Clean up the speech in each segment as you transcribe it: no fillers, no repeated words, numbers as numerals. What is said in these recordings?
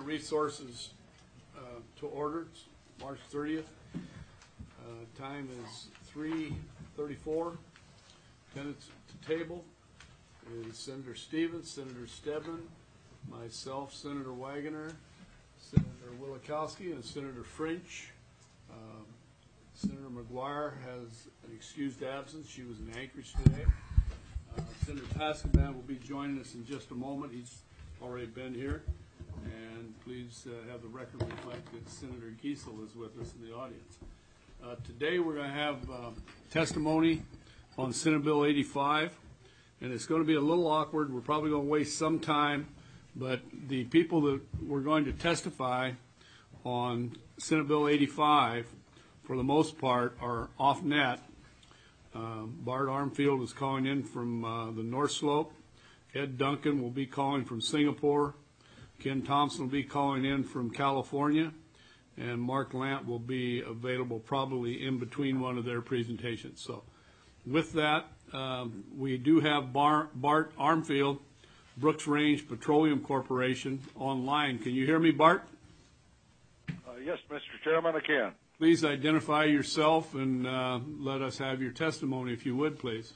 Resources to order. It's March 30th. Time is 3:34. Attendance to table is Senator Stevens, Senator Stedman, myself, Senator Wagoner, Senator Wielechowski, and Senator French. Senator McGuire has an excused absence. She was in Anchorage today. Senator Pascaban will be joining us in just a moment. He's already been here. And please have the record reflect that Senator Giesel is with us in the audience. Today we're going to have testimony on Senate Bill 85, and it's going to be a little awkward. We're probably going to waste some time, but the people that we're going to testify on Senate Bill 85, for the most part, are off-net. Bart Armfield is calling in from the North Slope. Ed Duncan will be calling from Singapore. Ken Thompson will be calling in from California, and Mark Lant will be available probably in between one of their presentations. So with that, we do have Bart Armfield, Brooks Range Petroleum Corporation, online. Can you hear me, Bart? Yes, Mr. Chairman, I can. Please identify yourself and let us have your testimony, if you would, please.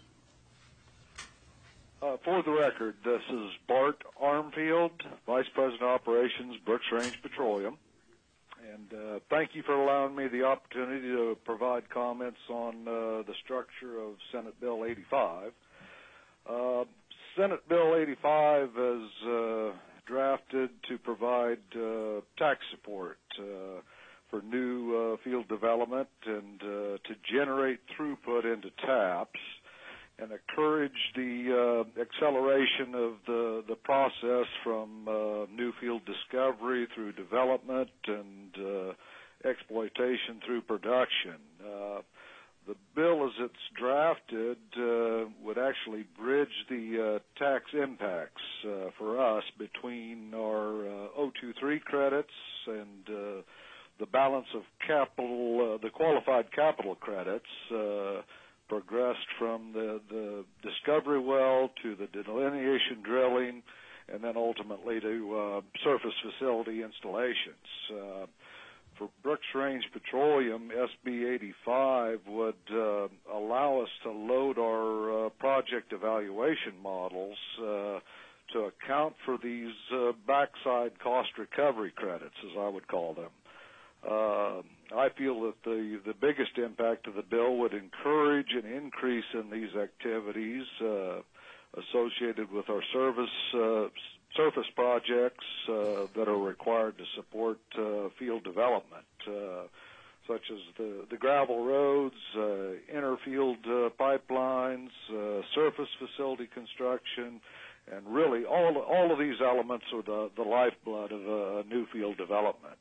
For the record, this is Bart Armfield, Vice President of Operations, Brooks Range Petroleum. And thank you for allowing me the opportunity to provide comments on the structure of Senate Bill 85. Senate Bill 85 is drafted to provide tax support for new field development and to generate throughput into TAPS and encourage the acceleration of the process from new field discovery through development and exploitation through production. The bill as it's drafted would actually bridge the tax impacts for us between our 023 credits and the balance of capital, the qualified capital credits, progressed from the discovery well to the delineation drilling and then ultimately to surface facility installations. For Brooks Range Petroleum, SB 85 would allow us to load our project evaluation models to account for these backside cost recovery credits, as I would call them. I feel that the biggest impact of the bill would encourage an increase in these activities associated with our surface projects that are required to support field development, such as the gravel roads, interfield pipelines, surface facility construction, and really all of these elements are the lifeblood of new field development.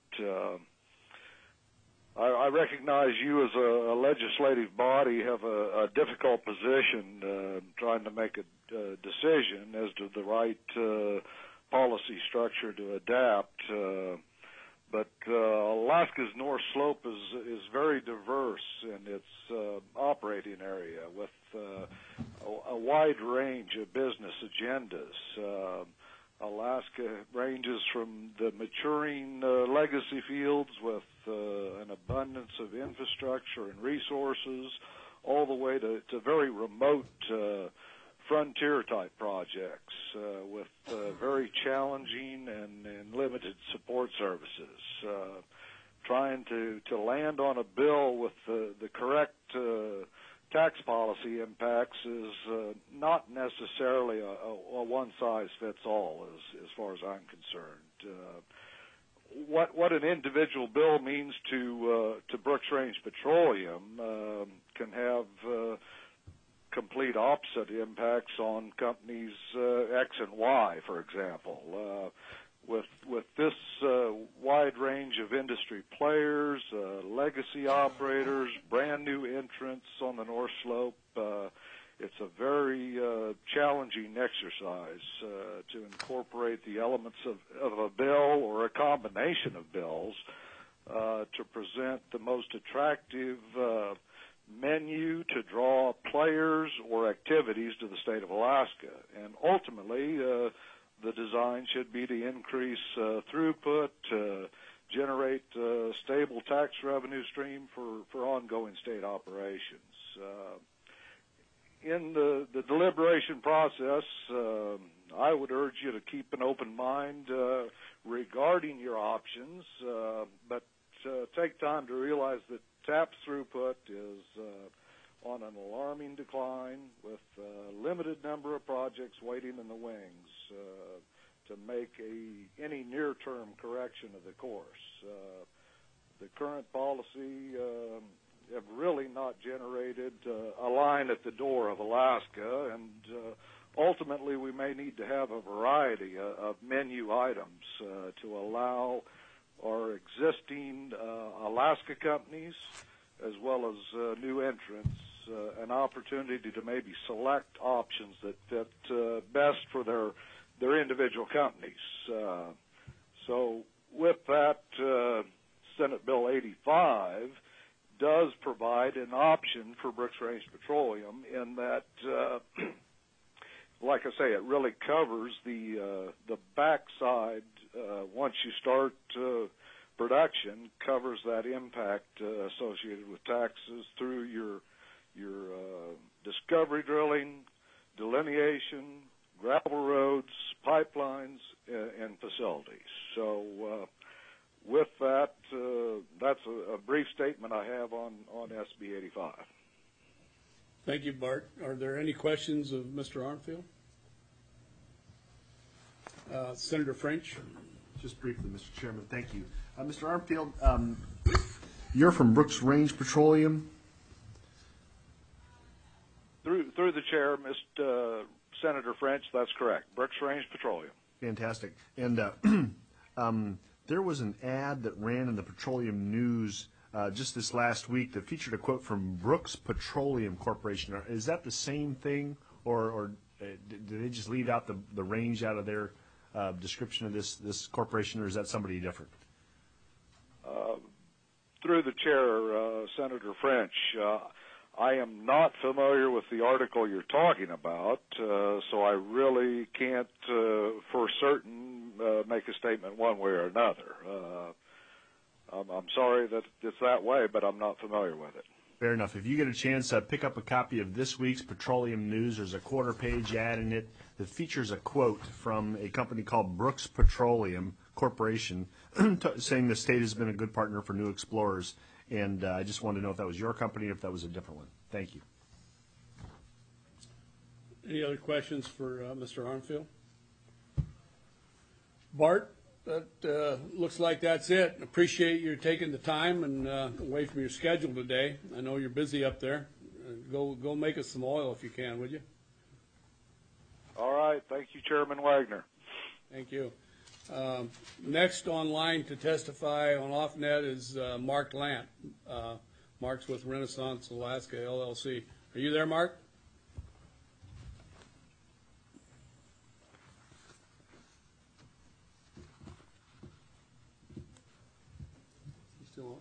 I recognize you as a legislative body have a difficult position trying to make a decision as to the right policy structure to adapt. But Alaska's North Slope is very diverse in its operating area with a wide range of business agendas. Alaska ranges from the maturing legacy fields with an abundance of infrastructure and resources all the way to very remote frontier-type projects with very challenging and limited support services. Trying to land on a bill with the correct tax policy impacts is not necessarily a one-size-fits-all as far as I'm concerned. What an individual bill means to Brooks Range Petroleum can have complete opposite impacts on companies X and Y, for example. With this wide range of industry players, legacy operators, brand new entrants on the North Slope, it's a very challenging exercise to incorporate the elements of a bill or a combination of bills to present the most attractive menu to draw players or activities to the state of Alaska. And ultimately, The design should be to increase throughput, generate a stable tax revenue stream for ongoing state operations. In the deliberation process, I would urge you to keep an open mind regarding your options, but take time to realize that TAP's throughput is on an alarming decline, with a limited number of projects waiting in the wings to make any near-term correction of the course. The current policy have really not generated a line at the door of Alaska, and ultimately we may need to have a variety of menu items to allow our existing Alaska companies as well as new entrants an opportunity to maybe select options that fit best for their individual companies. So with that, Senate Bill 85 does provide an option for Brooks Range Petroleum in that, like I say, it really covers the backside once you start production, covers that impact associated with taxes through your discovery drilling, delineation, gravel roads, pipelines, and facilities. So with that, that's a brief statement I have on SB 85. Thank you, Bart. Are there any questions of Mr. Armfield? Senator French? Just briefly, Mr. Chairman, thank you. Mr. Armfield, you're from Brooks Range Petroleum? Through the chair, Mr. Senator French, that's correct. Brooks Range Petroleum. Fantastic. And there was an ad that ran in the Petroleum News just this last week that featured a quote from Brooks Petroleum Corporation. Is that the same thing, or did they just leave out the range out of their description of this corporation, or is that somebody different? Through the chair, Senator French, I am not familiar with the article you're talking about, so I really can't for certain make a statement one way or another. I'm sorry that it's that way, but I'm not familiar with it. Fair enough. If you get a chance, pick up a copy of this week's Petroleum News. There's a quarter-page ad in it that features a quote from a company called Brooks Petroleum Corporation saying the state has been a good partner for new explorers. And I just wanted to know if that was your company or if that was a different one. Thank you. Any other questions for Mr. Armfield? Bart, that looks like that's it. Appreciate you taking the time and away from your schedule today. I know you're busy up there. Go make us some oil if you can, would you? All right. Thank you, Chairman Wagner. Thank you. Next online to testify on OffNet is Mark Lant. Mark's with Renaissance Alaska, LLC. Are you there, Mark? You still on?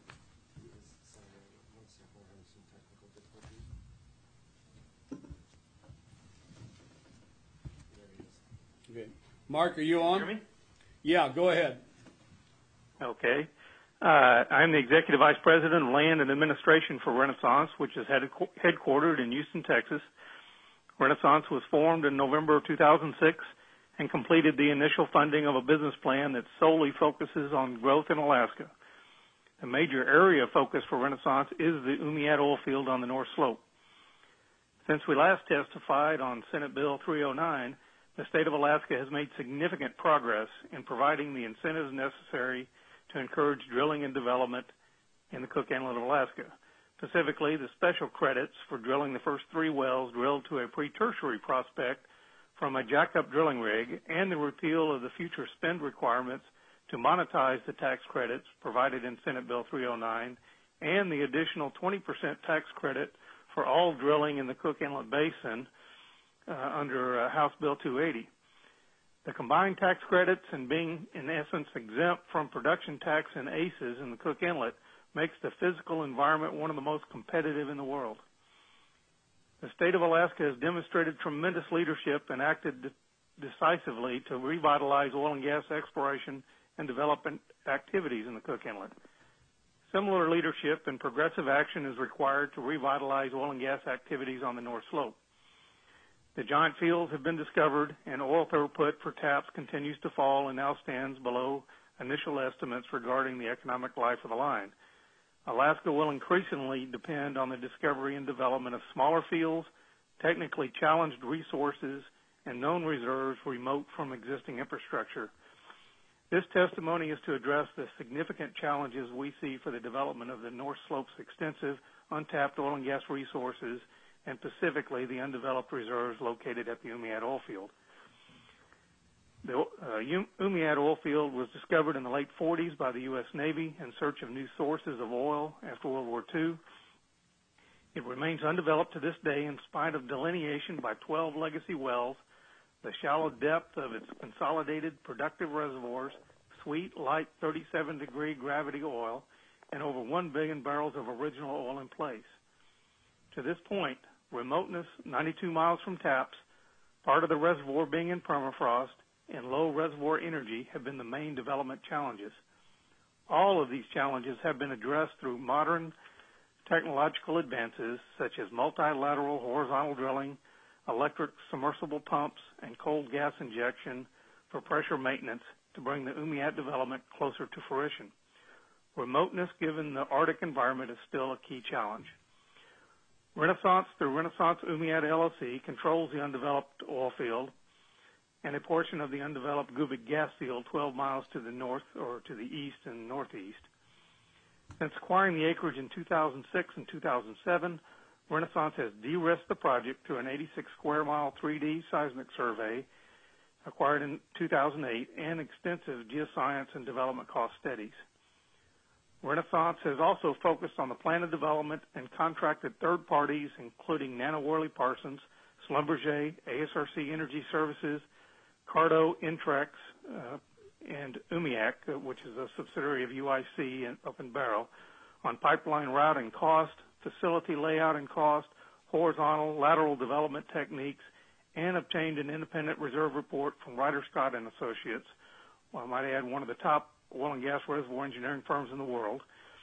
Okay. Mark, are you on? Hear me? Yeah, go ahead. Okay. I'm the Executive Vice President of Land and Administration for Renaissance, which is headquartered in Houston, Texas. Renaissance was formed in November of 2006 and completed the initial funding of a business plan that solely focuses on growth in Alaska. A major area of focus for Renaissance is the Umiat oil field on the North Slope. Since we last testified on Senate Bill 309, the state of Alaska has made significant progress in providing the incentives necessary to encourage drilling and development in the Cook Inlet of Alaska. Specifically, the special credits for drilling the first 3 wells drilled to a pre-tertiary prospect from a jack-up drilling rig, and the repeal of the future spend requirements to monetize the tax credits provided in Senate Bill 309, and the additional 20% tax credit for all drilling in the Cook Inlet Basin under House Bill 280. The combined tax credits and being, in essence, exempt from production tax and ACEs in the Cook Inlet makes the physical environment one of the most competitive in the world. The state of Alaska has demonstrated tremendous leadership and acted decisively to revitalize oil and gas exploration and development activities in the Cook Inlet. Similar leadership and progressive action is required to revitalize oil and gas activities on the North Slope. The giant fields have been discovered, and oil throughput for TAPS continues to fall and now stands below initial estimates regarding the economic life of the line. Alaska will increasingly depend on the discovery and development of smaller fields, technically challenged resources, and known reserves remote from existing infrastructure. This testimony is to address the significant challenges we see for the development of the North Slope's extensive untapped oil and gas resources, and specifically the undeveloped reserves located at the Umiat oil field. The Umiat oil field was discovered in the late 40s by the U.S. Navy in search of new sources of oil after World War II. It remains undeveloped to this day in spite of delineation by 12 legacy wells, the shallow depth of its consolidated productive reservoirs, sweet, light 37-degree gravity oil, and over 1 billion barrels of original oil in place. To this point, remoteness 92 miles from TAPS, part of the reservoir being in permafrost, and low reservoir energy have been the main development challenges. All of these challenges have been addressed through modern technological advances such as multilateral horizontal drilling, electric submersible pumps, and cold gas injection for pressure maintenance to bring the Umiat development closer to fruition. Remoteness given the Arctic environment is still a key challenge. Renaissance, through Renaissance Umiat LLC, controls the undeveloped oil field and a portion of the undeveloped Gubic gas field 12 miles to the north or to the east and northeast. Since acquiring the acreage in 2006 and 2007, Renaissance has de-risked the project through an 86-square-mile 3D seismic survey acquired in 2008 and extensive geoscience and development cost studies. Renaissance has also focused on the plan of development and contracted third parties, including Nano Worley Parsons, Schlumberger, ASRC Energy Services, Cardo, Intrex, and UMIAC, which is a subsidiary of UIC up in Barrow, on pipeline route and cost, facility layout and cost, horizontal, lateral development techniques, and obtained an independent reserve report from Ryder Scott and Associates. Well, I might add, one of the top oil and gas reservoir engineering firms in the world.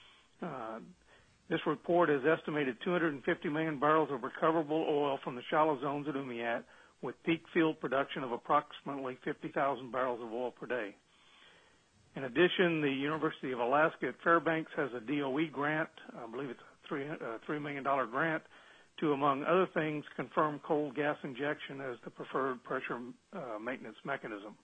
This report has estimated 250 million barrels of recoverable oil from the shallow zones at Umiat, with peak field production of approximately 50,000 barrels of oil per day. In addition, the University of Alaska at Fairbanks has a DOE grant, I believe it's a $3 million grant, to, among other things, confirm cold gas injection as the preferred pressure maintenance mechanism.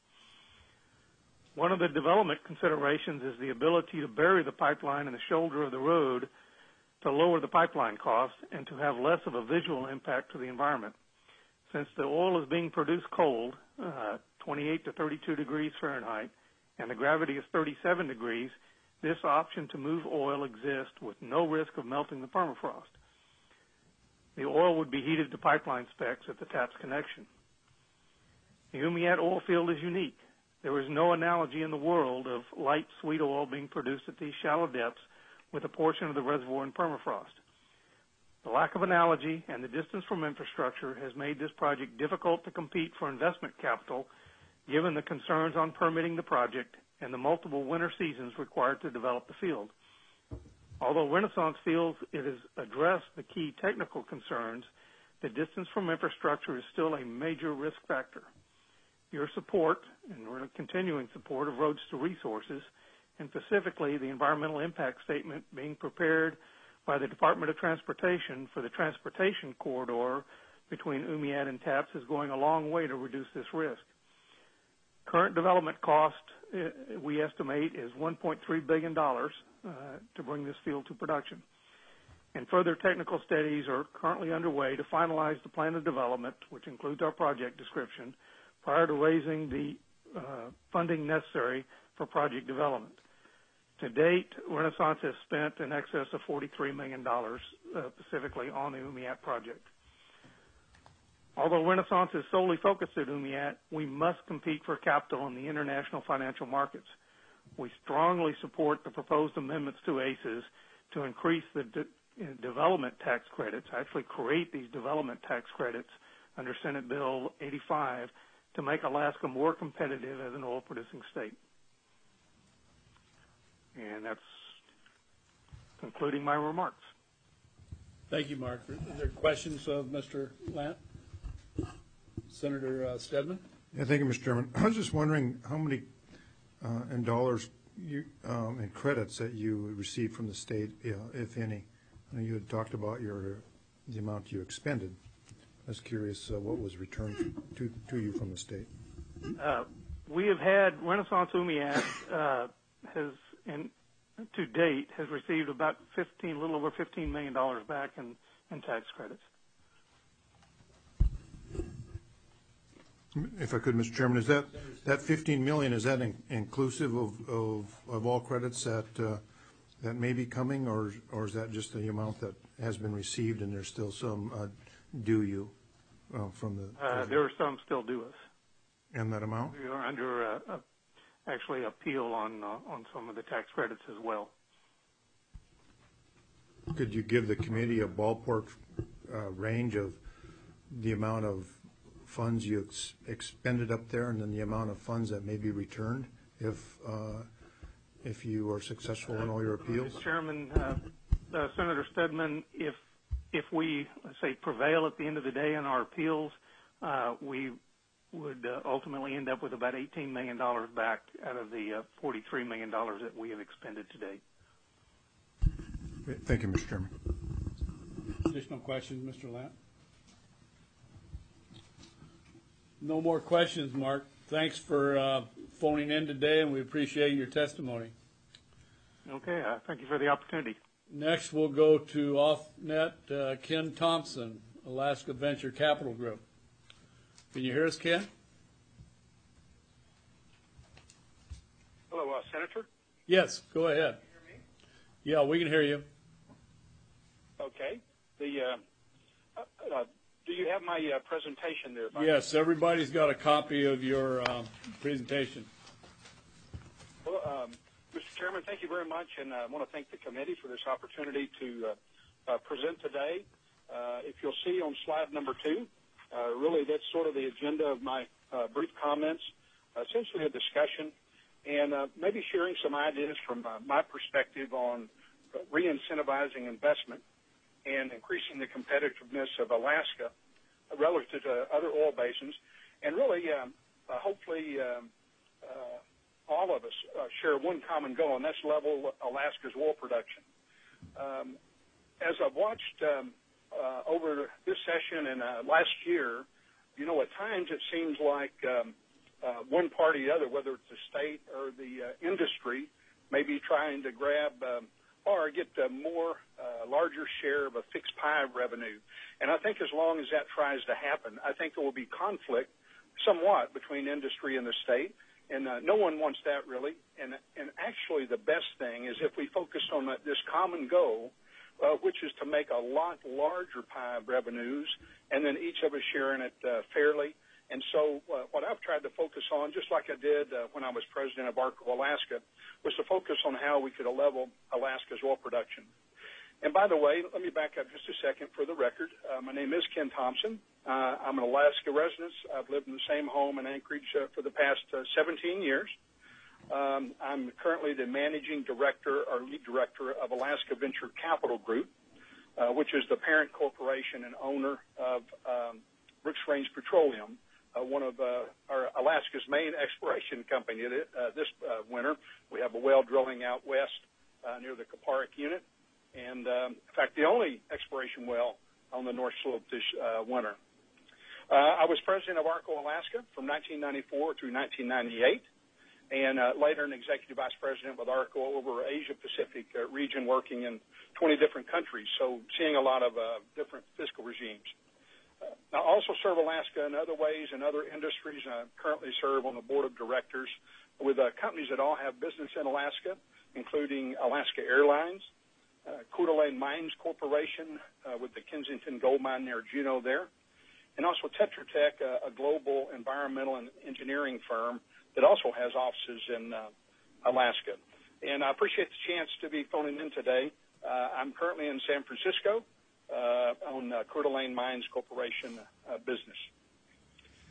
One of the development considerations is the ability to bury the pipeline in the shoulder of the road to lower the pipeline cost and to have less of a visual impact to the environment. Since the oil is being produced cold, 28 to 32 degrees Fahrenheit, and the gravity is 37 degrees, this option to move oil exists with no risk of melting the permafrost. The oil would be heated to pipeline specs at the TAPS connection. The Umiat oil field is unique. There is no analogy in the world of light, sweet oil being produced at these shallow depths with a portion of the reservoir in permafrost. The lack of analogy and the distance from infrastructure has made this project difficult to compete for investment capital, given the concerns on permitting the project and the multiple winter seasons required to develop the field. Although Renaissance feels it has addressed the key technical concerns, the distance from infrastructure is still a major risk factor. Your support, and we're continuing support of Roads to Resources, and specifically the environmental impact statement being prepared by the Department of Transportation for the transportation corridor between Umiat and TAPS, is going a long way to reduce this risk. Current development cost, we estimate, is $1.3 billion to bring this field to production. And further technical studies are currently underway to finalize the plan of development, which includes our project description, prior to raising the funding necessary for project development. To date, Renaissance has spent in excess of $43 million specifically on the Umiat project. Although Renaissance is solely focused at Umiat, we must compete for capital in the international financial markets. We strongly support the proposed amendments to ACES to increase the development tax credits, actually create these development tax credits under Senate Bill 85 to make Alaska more competitive as an oil-producing state. And that's concluding my remarks. Thank you, Mark. Are there questions of Mr. Lant? Senator Stedman? Yeah, thank you, Mr. Chairman. I was just wondering how many in dollars in credits that you received from the state, if any. I know you had talked about the amount you expended. I was curious what was returned to you from the state. We have had Renaissance Umiak to date has received about a little over $15 million back in tax credits. If I could, Mr. Chairman, is that $15 million? Is that inclusive of all credits that may be coming, or is that just the amount that has been received and there's still some due you from the? There are some still due us. And that amount? We are under actually appeal on some of the tax credits as well. Could you give the committee a ballpark range of the amount of funds you expended up there, and then the amount of funds that may be returned if you are successful in all your appeals? Mr. Chairman, Senator Stedman, if we, let's say, prevail at the end of the day in our appeals, we would ultimately end up with about $18 million back out of the $43 million that we have expended to date. Thank you, Mr. Chairman. Additional questions, Mr. Lant? No more questions, Mark. Thanks for phoning in today, and we appreciate your testimony. Okay, thank you for the opportunity. Next, we'll go to off-net Ken Thompson, Alaska Venture Capital Group. Can you hear us, Ken? Hello, Senator? Yes, go ahead. Can you hear me? Yeah, we can hear you. Okay. Do you have my presentation there? Yes, everybody's got a copy of your presentation. Well, Mr. Chairman, thank you very much, and I want to thank the committee for this opportunity to present today. If you'll see on slide number 2, really that's sort of the agenda of my brief comments, essentially a discussion, and maybe sharing some ideas from my perspective on re-incentivizing investment and increasing the competitiveness of Alaska relative to other oil basins. And really, hopefully, all of us share one common goal, and that's level Alaska's oil production. As I've watched over this session and last year, you know, at times it seems like one party or the other, whether it's the state or the industry, may be trying to grab or get more larger share of a fixed pie revenue. And I think as long as that tries to happen, I think there will be conflict somewhat between industry and the state. And no one wants that, really. And actually the best thing is if we focus on this common goal, which is to make a lot larger pie of revenues, and then each of us sharing it fairly. And so what I've tried to focus on, just like I did when I was president of ARCO Alaska, was to focus on how we could level Alaska's oil production. And by the way, let me back up just a second for the record. My name is Ken Thompson. I'm an Alaska resident. I've lived in the same home in Anchorage for the past 17 years. I'm currently the managing director or lead director of Alaska Venture Capital Group, which is the parent corporation and owner of Brooks Range Petroleum, one of our Alaska's main exploration company. This winter, we have a well drilling out west near the Kaparik unit, and in fact, the only exploration well on the North Slope this winter. I was president of ARCO Alaska from 1994 through 1998, and later an executive vice president with ARCO over Asia Pacific region, working in 20 different countries, so seeing a lot of different fiscal regimes. I also serve Alaska in other ways in other industries. I currently serve on the board of directors with companies that all have business in Alaska, including Alaska Airlines, Coeur d'Alene Mines Corporation with the Kensington Gold Mine near Juneau there, and also Tetra Tech, a global environmental and engineering firm that also has offices in Alaska. And I appreciate the chance to be phoning in today. I'm currently in San Francisco on Coeur d'Alene Mines Corporation business.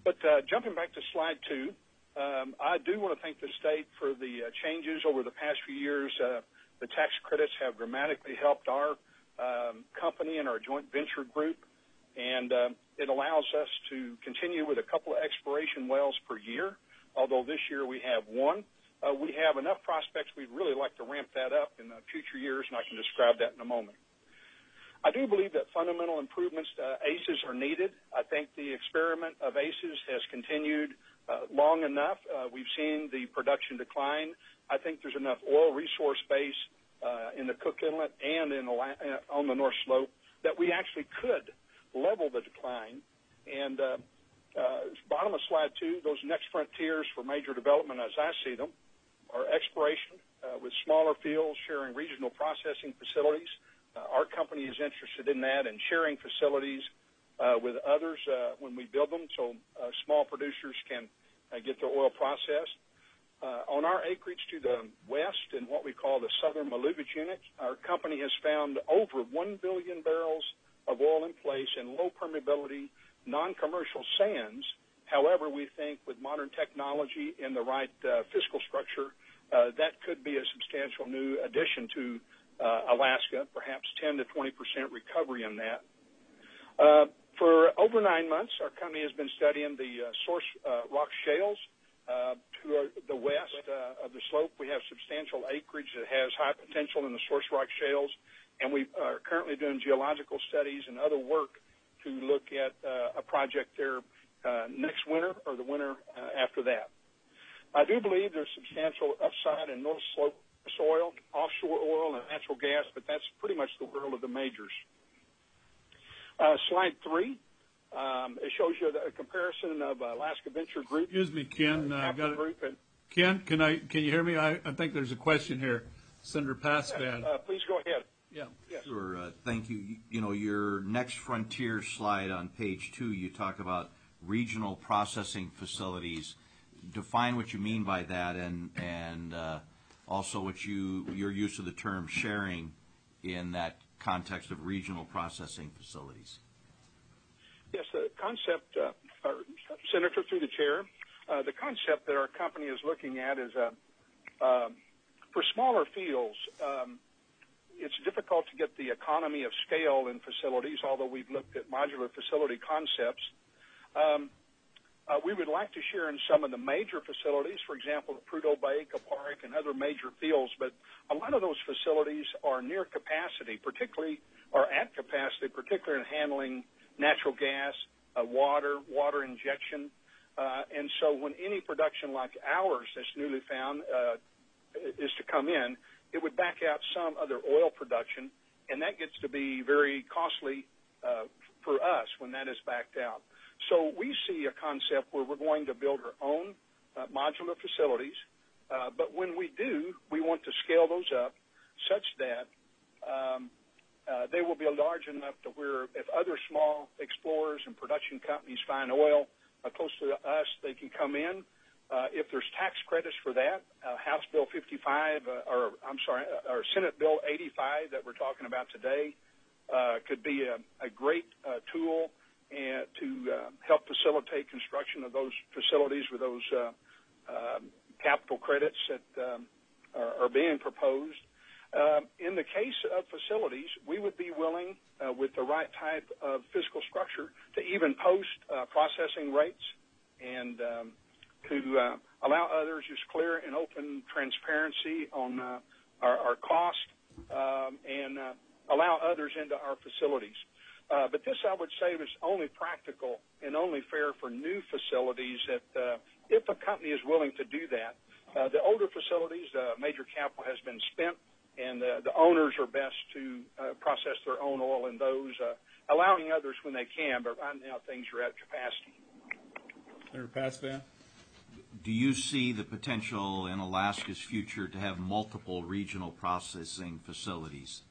But jumping back to slide 2, I do want to thank the state for the changes over the past few years. The tax credits have dramatically helped our company and our joint venture group, and it allows us to continue with a couple of exploration wells per year, although this year we have one. We have enough prospects we'd really like to ramp that up in future years, and I can describe that in a moment. I do believe that fundamental improvements to ACES are needed. I think the experiment of ACES has continued long enough. We've seen the production decline. I think there's enough oil resource base in the Cook Inlet and on the North Slope that we actually could level the decline. And bottom of slide 2, those next frontiers for major development, as I see them, are exploration with smaller fields sharing regional processing facilities. Our company is interested in that and sharing facilities with others when we build them, so small producers can get their oil processed. On our acreage to the west in what we call the Southern Maloogic Unit, our company has found over 1 billion barrels of oil in place in low permeability, non-commercial sands. However, we think with modern technology and the right fiscal structure, that could be a substantial new addition to Alaska, perhaps 10 to 20% recovery in that. For over 9 months, our company has been studying the source rock shales. To the west of the slope, we have substantial acreage that has high potential in the source rock shales, and we are currently doing geological studies and other work to look at a project there next winter or the winter after that. I do believe there's substantial upside in North Slope oil, offshore oil, and natural gas, but that's pretty much the world of the majors. Slide 3, it shows you a comparison of Alaska Venture Group. Excuse me, Ken. Ken, can you hear me? I think there's a question here. Senator Paasvan. Please go ahead. Yeah. Yes. Sure. Thank you. You know, your next frontier slide on page 2, you talk about regional processing facilities. Define what you mean by that, and also what your use of the term sharing in that context of regional processing facilities. Yes, the concept, Senator, through the chair, the concept that our company is looking at is for smaller fields, it's difficult to get the economy of scale in facilities, although we've looked at modular facility concepts. We would like to share in some of the major facilities, for example, Prudhoe Bay, Kuparuk, and other major fields, but a lot of those facilities are near capacity, particularly in handling natural gas, water injection. And so when any production like ours that's newly found is to come in, it would back out some other oil production, and that gets to be very costly for us when that is backed out. So we see a concept where we're going to build our own modular facilities, but when we do, we want to scale those up such that they will be large enough to where if other small explorers and production companies find oil close to us, they can come in. If there's tax credits for that, House Bill 55, or Senate Bill 85 that we're talking about today could be a great tool to help facilitate construction of those facilities with those capital credits that are being proposed. In the case of facilities, we would be willing, with the right type of fiscal structure, to even post processing rates and to allow others just clear and open transparency on our cost and allow others into our facilities. But this, I would say, is only practical and only fair for new facilities that if a company is willing to do that. The older facilities, major capital has been spent, and the owners are best to process their own oil in those, allowing others when they can, but right now things are at capacity. Senator Paasvan. Do you see the potential in Alaska's future to have multiple regional processing facilities?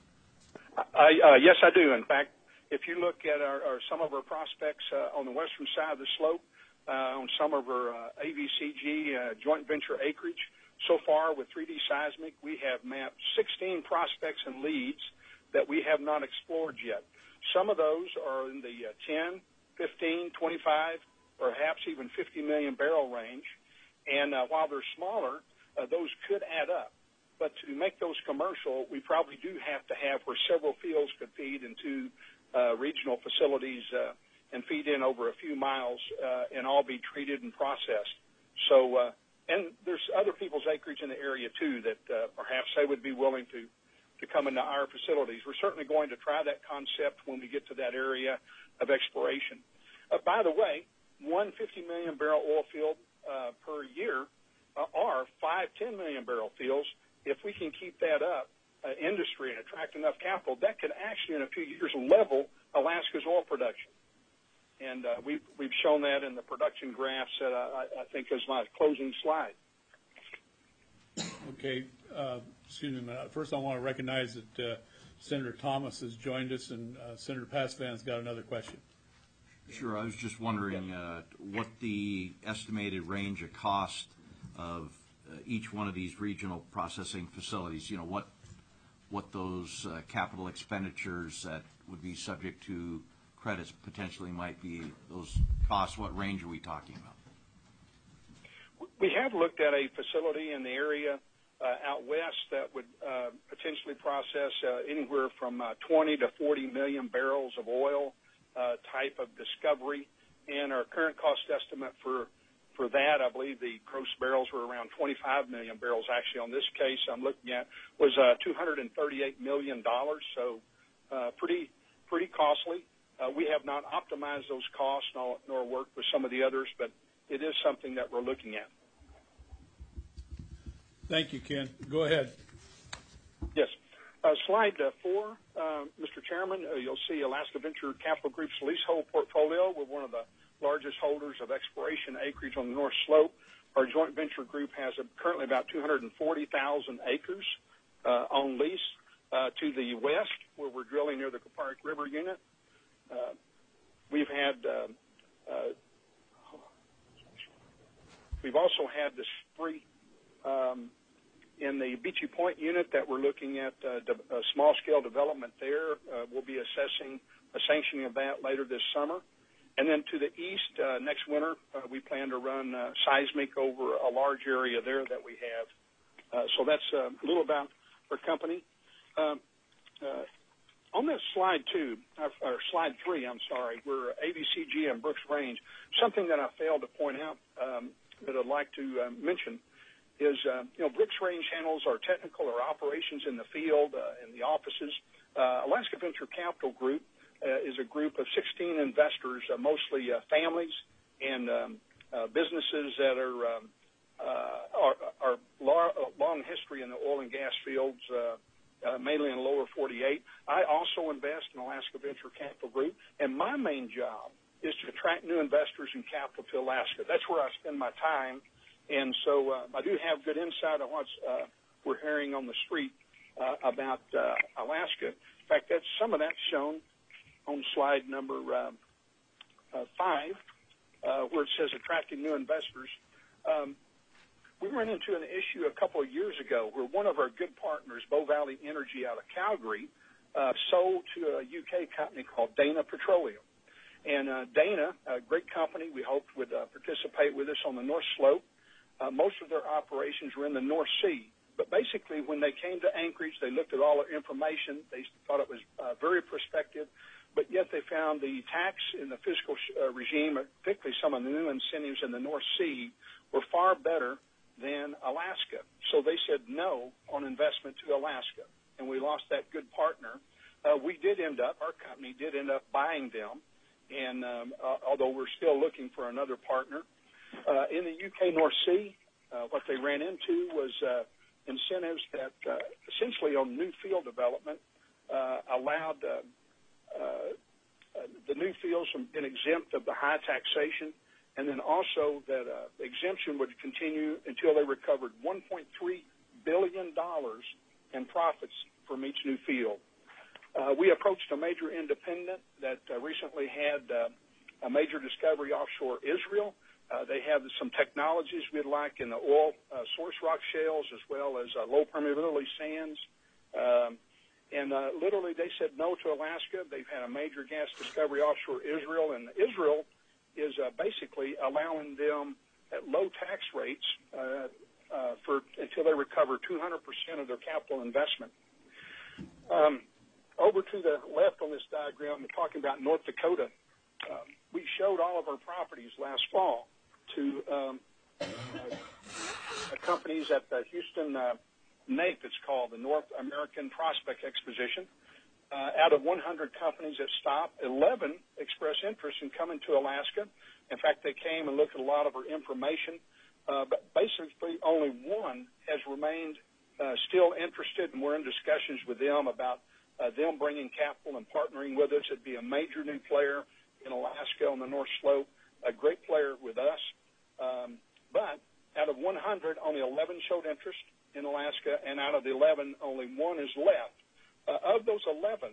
Yes, I do. In fact, if you look at some of our prospects on the western side of the slope, on some of our AVCG joint venture acreage, so far with 3D seismic, we have mapped 16 prospects and leads that we have not explored yet. Some of those are in the 10, 15, 25, perhaps even 50 million barrel range. And while they're smaller, those could add up. But to make those commercial, we probably do have to have where several fields could feed into regional facilities and feed in over a few miles and all be treated and processed. So, and there's other people's acreage in the area, too, that perhaps they would be willing to come into our facilities. We're certainly going to try that concept when we get to that area of exploration. By the way, one 50 million barrel oil field per year are 5-10 million barrel fields. If we can keep that up, industry, and attract enough capital, that could actually in a few years level Alaska's oil production. And we've shown that in the production graphs that I think is my closing slide. Okay, excuse me. First, I want to recognize that Senator Thomas has joined us, and Senator Pasavan's got another question. Sure. I was just wondering what the estimated range of cost of each one of these regional processing facilities. You know, what those capital expenditures that would be subject to credits potentially might be. Those costs. What range are we talking about? We have looked at a facility in the area out west that would potentially process anywhere from 20 to 40 million barrels of oil type of discovery. And our current cost estimate for that, I believe the gross barrels were around 25 million barrels. Actually, on this case I'm looking at was $238 million, so pretty costly. We have not optimized those costs nor worked with some of the others, but it is something that we're looking at. Thank you, Ken. Go ahead. Yes. Slide 4, Mr. Chairman, you'll see Alaska Venture Capital Group's leasehold portfolio. We're one of the largest holders of exploration acreage on the North Slope. Our joint venture group has currently about 240,000 acres on lease to the west, where we're drilling near the Kuparuk River unit. We've also had this free in the Beachy Point unit that we're looking at a small-scale development there. We'll be assessing a sanctioning of that later this summer. And then to the east, next winter, we plan to run seismic over a large area there that we have. So that's a little about our company. On this slide 2, or slide 3, I'm sorry, we're ABCG and Brooks Range. Something that I failed to point out that I'd like to mention is, Brooks Range handles our technical or operations in the field, in the offices. Alaska Venture Capital Group is a group of 16 investors, mostly families and businesses that are long history in the oil and gas fields, mainly in the lower 48. I also invest in Alaska Venture Capital Group, and my main job is to attract new investors and capital to Alaska. That's where I spend my time, and so I do have good insight on what we're hearing on the street about Alaska. In fact, some of that's shown on slide number 5, where it says attracting new investors. We ran into an issue a couple of years ago where one of our good partners, Bow Valley Energy out of Calgary, sold to a UK company called Dana Petroleum. And Dana, a great company, we hoped would participate with us on the North Slope. Most of their operations were in the North Sea. But basically, when they came to Anchorage, they looked at all our information. They thought it was very prospective. But yet they found the tax and the fiscal regime, particularly some of the new incentives in the North Sea, were far better than Alaska. So they said no on investment to Alaska, and we lost that good partner. Our company did end up buying them, and although we're still looking for another partner. In the UK North Sea, what they ran into was incentives that essentially on new field development allowed the new fields from being exempt of the high taxation, and then also that exemption would continue until they recovered $1.3 billion in profits from each new field. We approached a major independent that recently had a major discovery offshore Israel. They have some technologies we'd like in the oil source rock shales as well as low permeability sands. And literally they said no to Alaska. They've had a major gas discovery offshore Israel, and Israel is basically allowing them at low tax rates until they recover 200% of their capital investment. Over to the left on this diagram, we're talking about North Dakota. We showed all of our properties last fall to companies at the Houston NAPE, it's called, the North American Prospect Exposition. Out of 100 companies that stopped, 11 expressed interest in coming to Alaska. In fact, they came and looked at a lot of our information, but basically only one has remained still interested, and we're in discussions with them about them bringing capital and partnering with us. It'd be a major new player in Alaska on the North Slope, a great player with us. But out of 100, only 11 showed interest in Alaska, and out of the 11, only one is left. Of those 11,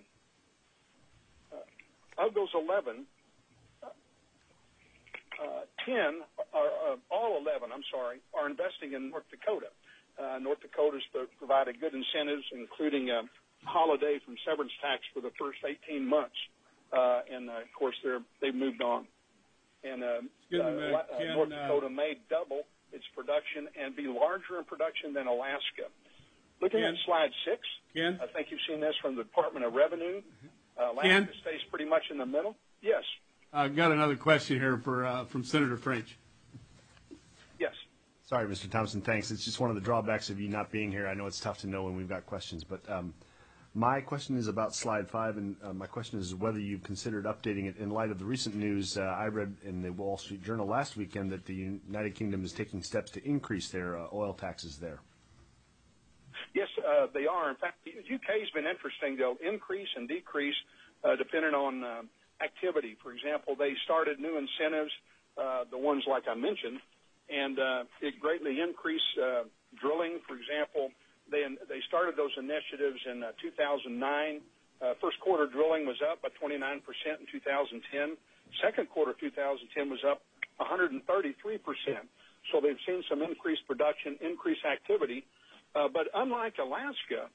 all 11, are investing in North Dakota. North Dakota's provided good incentives, including a holiday from severance tax for the first 18 months. And, of course, they've moved on. And North Dakota may double its production and be larger in production than Alaska. Looking at slide 6, I think you've seen this from the Department of Revenue. Alaska stays pretty much in the middle. Yes. I've got another question here from Senator French. Yes. Sorry, Mr. Thompson, thanks. It's just one of the drawbacks of you not being here. I know it's tough to know when we've got questions, but my question is about slide 5, and my question is whether you considered updating it in light of the recent news. I read in the Wall Street Journal last weekend that the United Kingdom is taking steps to increase their oil taxes there. Yes, they are. In fact, the UK has been interesting. They'll increase and decrease depending on activity. For example, they started new incentives, the ones like I mentioned, and it greatly increased drilling. For example, they started those initiatives in 2009. First quarter drilling was up by 29% in 2010. Second quarter 2010 was up 133%. So they've seen some increased production, increased activity. But unlike Alaska,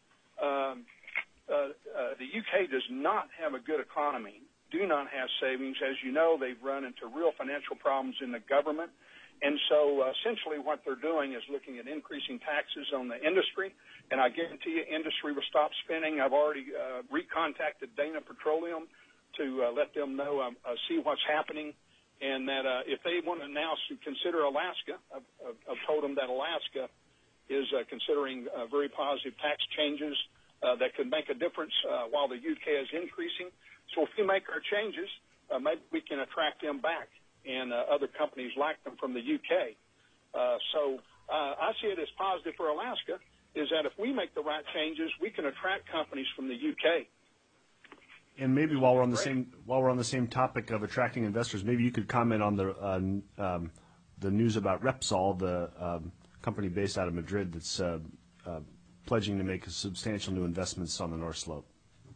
the UK does not have a good economy, do not have savings. As you know, they've run into real financial problems in the government. And so essentially what they're doing is looking at increasing taxes on the industry, and I guarantee you industry will stop spending. I've already recontacted Dana Petroleum to let them know, see what's happening, and that if they want to now consider Alaska, I've told them that Alaska is considering very positive tax changes that could make a difference while the UK is increasing. So if we make our changes, maybe we can attract them back and other companies like them from the UK. So I see it as positive for Alaska, is that if we make the right changes, we can attract companies from the UK. And maybe while we're on the same topic of attracting investors, maybe you could comment on the news about Repsol, the company based out of Madrid that's pledging to make substantial new investments on the North Slope.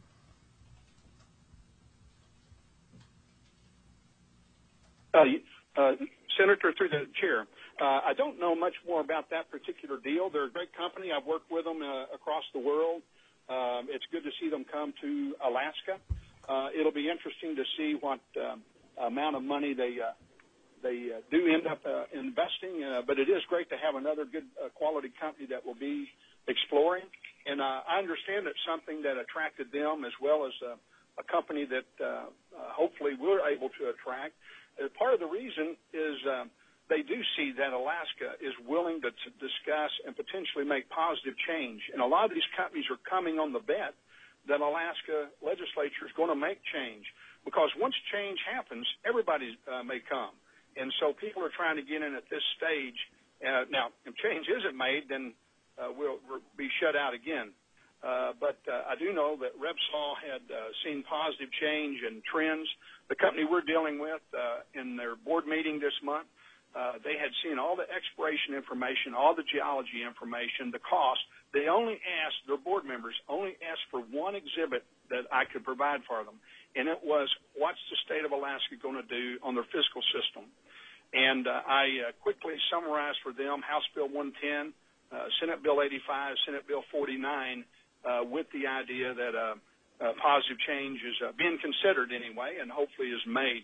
Senator, through the chair, I don't know much more about that particular deal. They're a great company. I've worked with them across the world. It's good to see them come to Alaska. It'll be interesting to see what amount of money they do end up investing, but it is great to have another good quality company that will be exploring. And I understand it's something that attracted them as well as a company that hopefully we're able to attract. Part of the reason is they do see that Alaska is willing to discuss and potentially make positive change. And a lot of these companies are coming on the bet that Alaska legislature is going to make change, because once change happens, everybody may come. And so people are trying to get in at this stage. Now, if change isn't made, then we'll be shut out again. But I do know that Repsol had seen positive change and trends. The company we're dealing with in their board meeting this month, they had seen all the exploration information, all the geology information, the cost. They only asked, their board members only asked for one exhibit that I could provide for them, and it was, what's the state of Alaska going to do on their fiscal system? And I quickly summarized for them House Bill 110, Senate Bill 85, Senate Bill 49, with the idea that positive change is being considered anyway, and hopefully is made.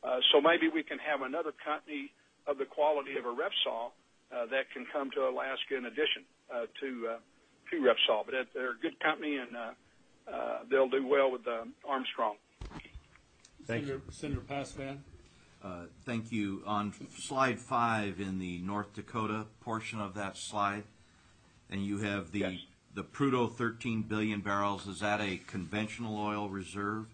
So maybe we can have another company of the quality of a Repsol that can come to Alaska in addition to Repsol. But they're a good company, and they'll do well with Armstrong. Thank you. Senator Passvan. Thank you. On slide 5 in the North Dakota portion of that slide, and you have the Prudhoe 13 billion barrels. Is that a conventional oil reserve?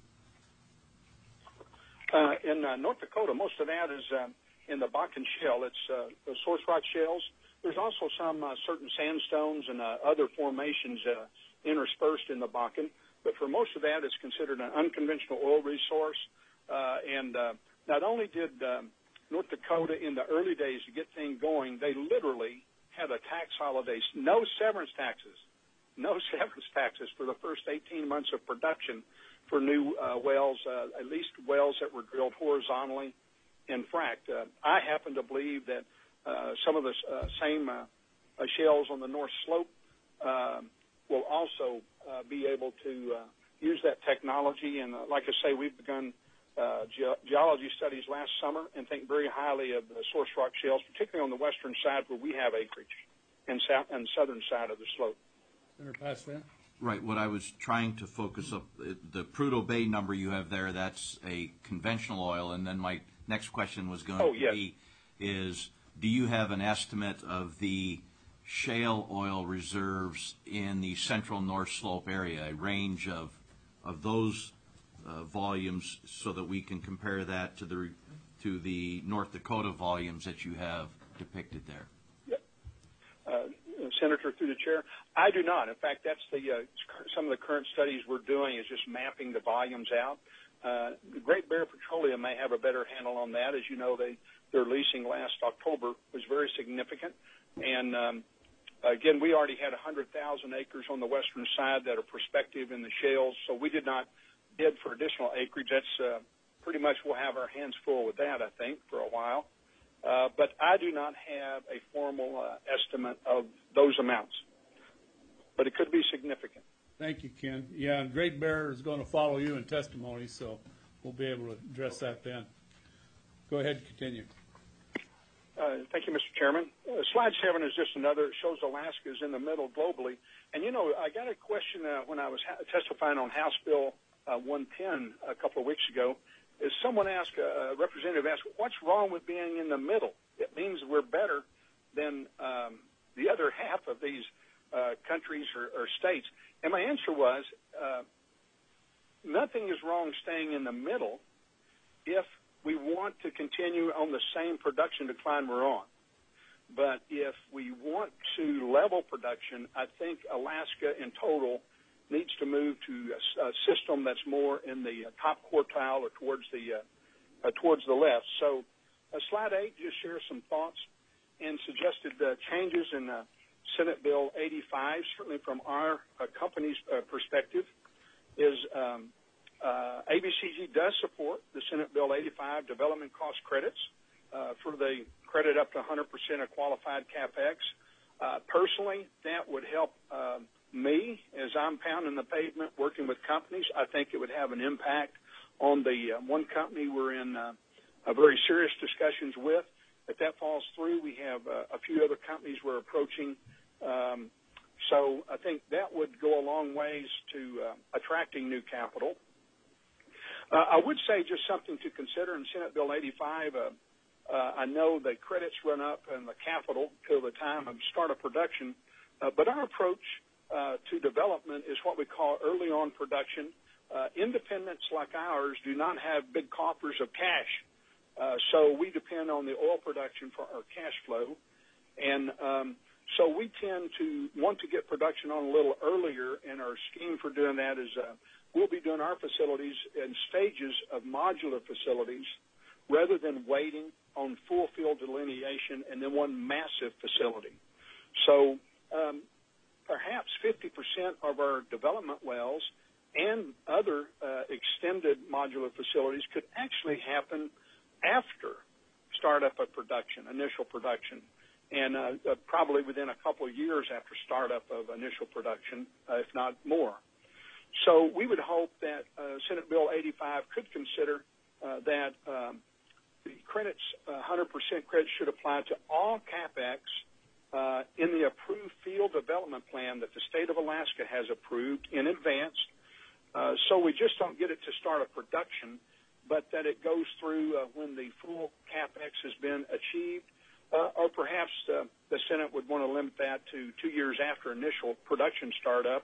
In North Dakota, most of that is in the Bakken Shale. It's the source rock shales. There's also some certain sandstones and other formations interspersed in the Bakken. But for most of that, it's considered an unconventional oil resource. And not only did North Dakota in the early days to get things going, they literally had a tax holiday, no severance taxes for the first 18 months of production for new wells, at least wells that were drilled horizontally and fracked. I happen to believe that some of the same shales on the North Slope will also be able to use that technology. And like I say, we've begun geology studies last summer and think very highly of the source rock shales, particularly on the western side where we have acreage and southern side of the slope. Senator Passvan. Right. What I was trying to focus up, the Prudhoe Bay number you have there, that's a conventional oil. And then my next question was going to be, do you have an estimate of the shale oil reserves in the central North Slope area, a range of those volumes, so that we can compare that to the North Dakota volumes that you have depicted there? Senator, through the chair, I do not. In fact, that's some of the current studies we're doing is just mapping the volumes out. Great Bear Petroleum may have a better handle on that. As you know, their leasing last October was very significant. And again, we already had 100,000 acres on the western side that are prospective in the shales, so we did not bid for additional acreage. That's pretty much we'll have our hands full with that, I think, for a while. But I do not have a formal estimate of those amounts. But it could be significant. Thank you, Ken. Yeah, and Great Bear is going to follow you in testimony, so we'll be able to address that then. Go ahead and continue. Thank you, Mr. Chairman. Slide 7 is just another, shows Alaska is in the middle globally. And, you know, I got a question when I was testifying on House Bill 110 a couple of weeks ago. Is someone asked, a representative asked, what's wrong with being in the middle? It means we're better than the other half of these countries or states. And my answer was, nothing is wrong staying in the middle if we want to continue on the same production decline we're on. But if we want to level production, I think Alaska in total needs to move to a system that's more in the top quartile or towards the left. So slide 8 just shares some thoughts and suggested changes in Senate Bill 85, certainly from our company's perspective, is ABCG does support the Senate Bill 85 development cost credits for the credit up to 100% of qualified CapEx. Personally, that would help me as I'm pounding the pavement working with companies. I think it would have an impact on the one company we're in very serious discussions with. If that falls through, we have a few other companies we're approaching. So I think that would go a long ways to attracting new capital. I would say just something to consider in Senate Bill 85. I know the credits run up and the capital till the time of start of production, but our approach to development is what we call early on production. Independents like ours do not have big coffers of cash, so we depend on the oil production for our cash flow. And so we tend to want to get production on a little earlier, and our scheme for doing that is we'll be doing our facilities in stages of modular facilities rather than waiting on full field delineation and then one massive facility. So perhaps 50% of our development wells and other extended modular facilities could actually happen after startup of production, initial production, and probably within a couple of years after startup of initial production, if not more. So we would hope that Senate Bill 85 could consider that the credits, 100% credits should apply to all CapEx in the approved field development plan that the state of Alaska has approved in advance. So we just don't get it to start a production, but that it goes through when the full CapEx has been achieved, or perhaps the Senate would want to limit that to 2 years after initial production startup.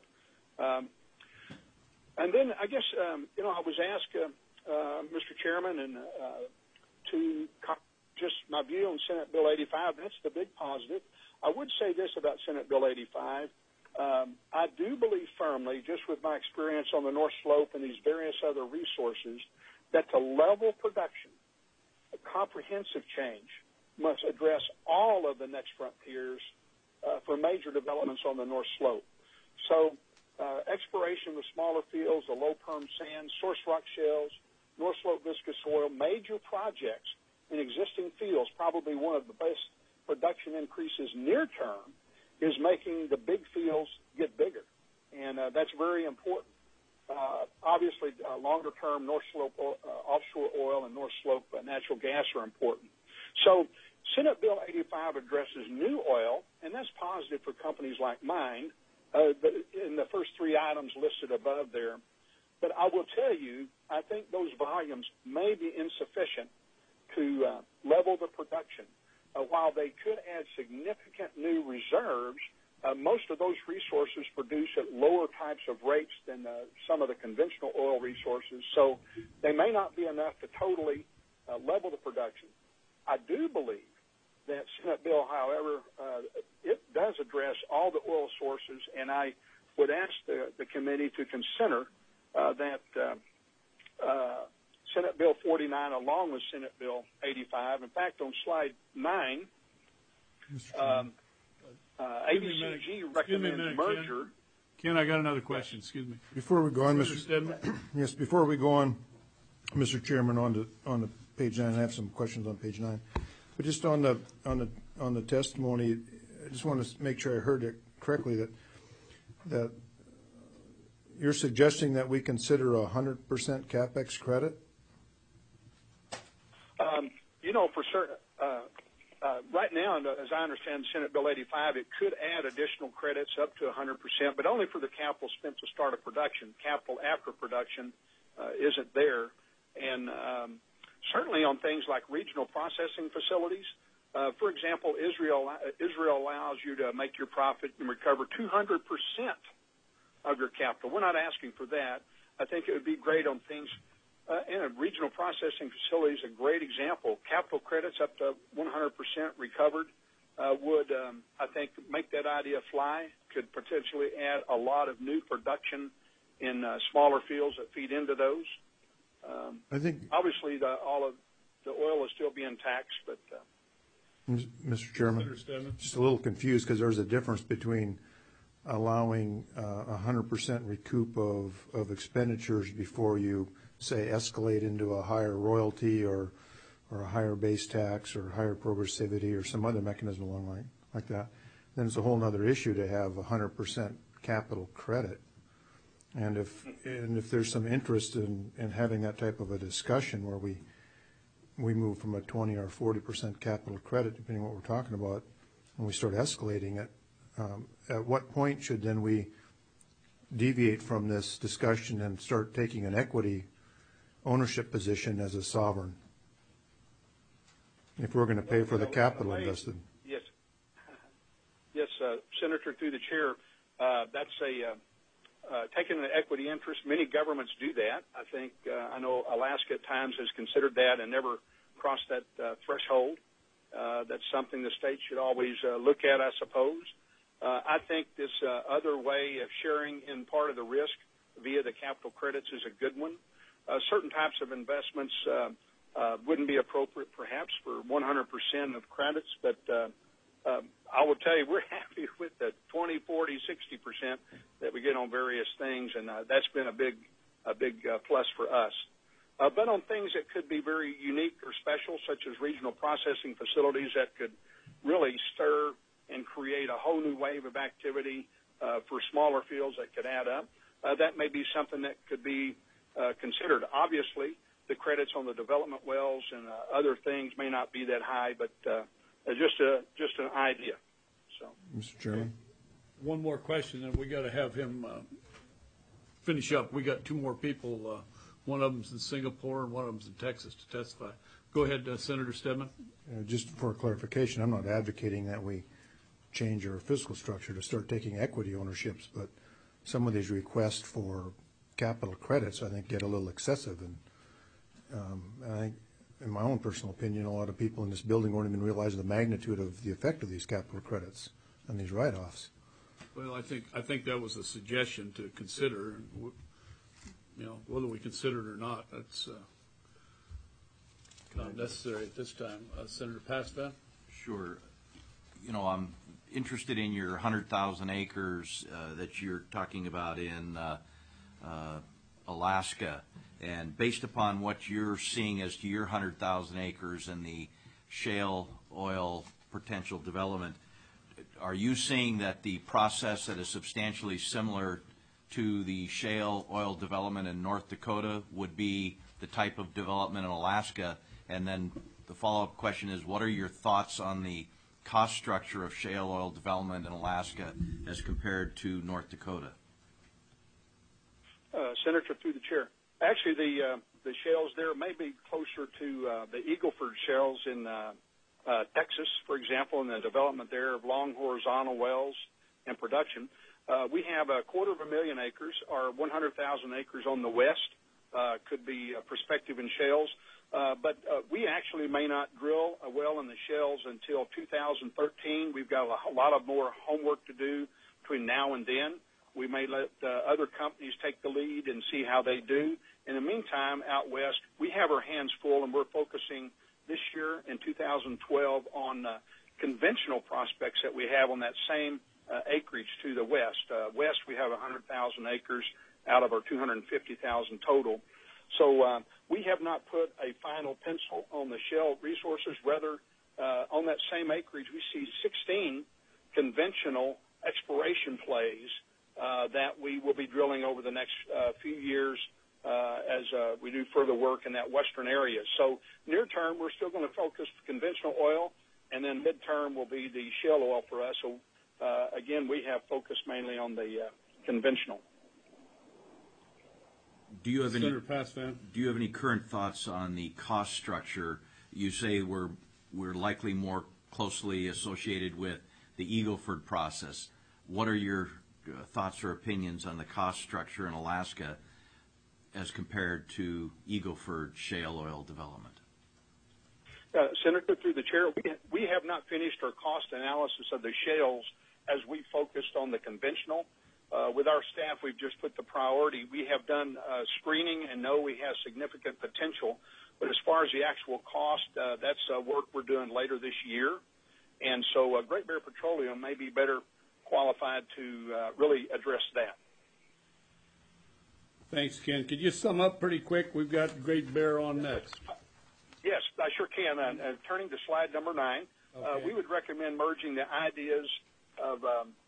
And then I guess, I was asked, Mr. Chairman, and to just my view on Senate Bill 85. That's the big positive. I would say this about Senate Bill 85. I do believe firmly, just with my experience on the North Slope and these various other resources, that to level production, a comprehensive change must address all of the next frontiers for major developments on the North Slope. So exploration with smaller fields, the low perm sand, source rock shells, North Slope viscous soil, major projects in existing fields, probably one of the best production increases near term, is making the big fields get bigger. And that's very important. Obviously, longer term North Slope offshore oil and North Slope natural gas are important. So Senate Bill 85 addresses new oil, and that's positive for companies like mine, in the first three items listed above there. But I will tell you, I think those volumes may be insufficient to level the production. While they could add significant new reserves, most of those resources produce at lower types of rates than some of the conventional oil resources, so they may not be enough to totally level the production. I do believe that Senate bill, however, it does address all the oil sources, and I would ask the committee to consider that Senate Bill 49 along with Senate Bill 85. In fact, on slide 9, ABCG recommends merger. Ken, I got another question. Excuse me. Before we go on, Mr. Stedman? Yes, before we go on, Mr. Chairman, on the page 9, I have some questions on page 9. But just on the testimony, I just want to make sure I heard it correctly that you're suggesting that we consider 100% CapEx credit? For certain, right now, as I understand Senate Bill 85, it could add additional credits up to 100%, but only for the capital spent to start a production. Capital after production isn't there. And certainly on things like regional processing facilities, for example, Israel allows you to make your profit and recover 200% of your capital. We're not asking for that. I think it would be great on things in a regional processing facility is a great example. Capital credits up to 100% recovered would, I think, make that idea fly, could potentially add a lot of new production in smaller fields that feed into those. I think, obviously, all of the oil is still being taxed, but... Mr. Chairman, just a little confused because there's a difference between allowing 100% recoup of expenditures before you, say, escalate into a higher royalty or a higher base tax or higher progressivity or some other mechanism along like that. Then it's a whole other issue to have 100% capital credit. And if there's some interest in having that type of a discussion where we move from a 20 or 40% capital credit, depending on what we're talking about, and we start escalating it, at what point should then we deviate from this discussion and start taking an equity ownership position as a sovereign if we're going to pay for the capital invested? Yes. Yes, Senator, through the chair, that's taking an equity interest. Many governments do that. I think I know Alaska at times has considered that and never crossed that threshold. That's something the state should always look at, I suppose. I think this other way of sharing in part of the risk via the capital credits is a good one. Certain types of investments wouldn't be appropriate, perhaps, for 100% of credits, but I will tell you we're happy with the 20, 40, 60% that we get on various things, and that's been a big plus for us. But on things that could be very unique or special, such as regional processing facilities that could really stir and create a whole new wave of activity for smaller fields that could add up, that may be something that could be considered. Obviously, the credits on the development wells and other things may not be that high, but just an idea. So, Mr. Chairman? One more question, and we got to have him finish up. We got two more people. One of them's in Singapore and one of them's in Texas to testify. Go ahead, Senator Stedman. Just for clarification, I'm not advocating that we change our fiscal structure to start taking equity ownerships, but some of these requests for capital credits, I think, get a little excessive. And I think, in my own personal opinion, a lot of people in this building won't even realize the magnitude of the effect of these capital credits and these write-offs. Well, I think that was a suggestion to consider. Whether we consider it or not, that's not necessary at this time. Senator Pastivan? Sure. I'm interested in your 100,000 acres that you're talking about in Alaska. And based upon what you're seeing as to your 100,000 acres and the shale oil potential development, are you seeing that the process that is substantially similar to the shale oil development in North Dakota would be the type of development in Alaska? And then the follow-up question is, what are your thoughts on the cost structure of shale oil development in Alaska as compared to North Dakota? Senator, through the chair. Actually, the shales there may be closer to the Eagle Ford shales in Texas, for example, and the development there of long horizontal wells and production. We have 250,000 acres, or 100,000 acres on the west, could be prospective in shales. But we actually may not drill a well in the shales until 2013. We've got a lot of more homework to do between now and then. We may let other companies take the lead and see how they do. In the meantime, out west, we have our hands full, and we're focusing this year in 2012 on conventional prospects that we have on that same acreage to the west. West, we have 100,000 acres out of our 250,000 total. So we have not put a final pencil on the shale resources. Rather, on that same acreage, we see 16 conventional exploration plays that we will be drilling over the next few years as we do further work in that western area. So near term, we're still going to focus conventional oil, and then midterm will be the shale oil for us. So again, we have focused mainly on the conventional. Do you have any current thoughts on the cost structure? You say we're likely more closely associated with the Eagle Ford process. What are your thoughts or opinions on the cost structure in Alaska as compared to Eagle Ford shale oil development? Senator, through the chair, we have not finished our cost analysis of the shales as we focused on the conventional. With our staff, we've just put the priority. We have done screening and know we have significant potential. But as far as the actual cost, that's work we're doing later this year. And so Great Bear Petroleum may be better qualified to really address that. Thanks, Ken. Could you sum up pretty quick? We've got Great Bear on next. Yes, I sure can. Turning to slide number 9, we would recommend merging the ideas of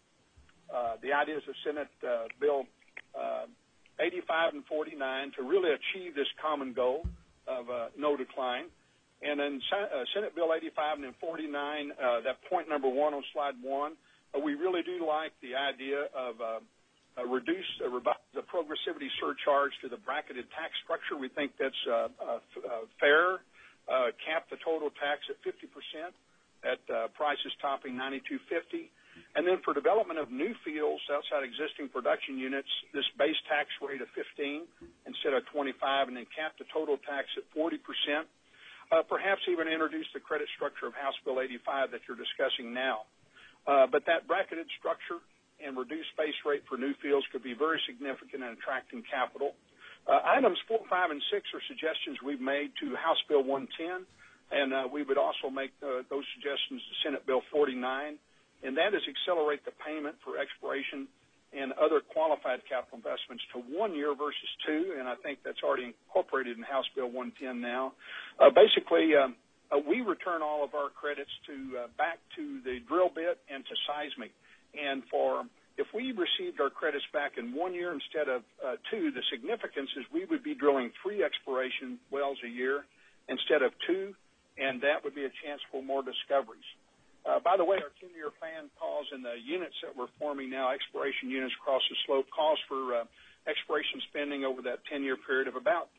Senate Bill 85 and 49 to really achieve this common goal of no decline. And then Senate Bill 85 and 49, that point number 1 on slide 1, we really do like the idea of revise the progressivity surcharge to the bracketed tax structure. We think that's fair. Cap the total tax at 50% at prices topping $92.50. And then for development of new fields outside existing production units, this base tax rate of 15 instead of 25, and then cap the total tax at 40%. Perhaps even introduce the credit structure of House Bill 85 that you're discussing now. But that bracketed structure and reduced base rate for new fields could be very significant in attracting capital. Items 4, 5, and 6 are suggestions we've made to House Bill 110, and we would also make those suggestions to Senate Bill 49, and that is accelerate the payment for exploration and other qualified capital investments to 1 year versus 2, and I think that's already incorporated in House Bill 110 now. Basically, we return all of our credits back to the drill bit and to seismic. And for if we received our credits back in 1 year instead of 2, the significance is we would be drilling 3 exploration wells a year instead of 2, and that would be a chance for more discoveries. By the way, our 10-year plan calls in the units that we're forming now, exploration units across the slope, calls for exploration spending over that 10-year period of about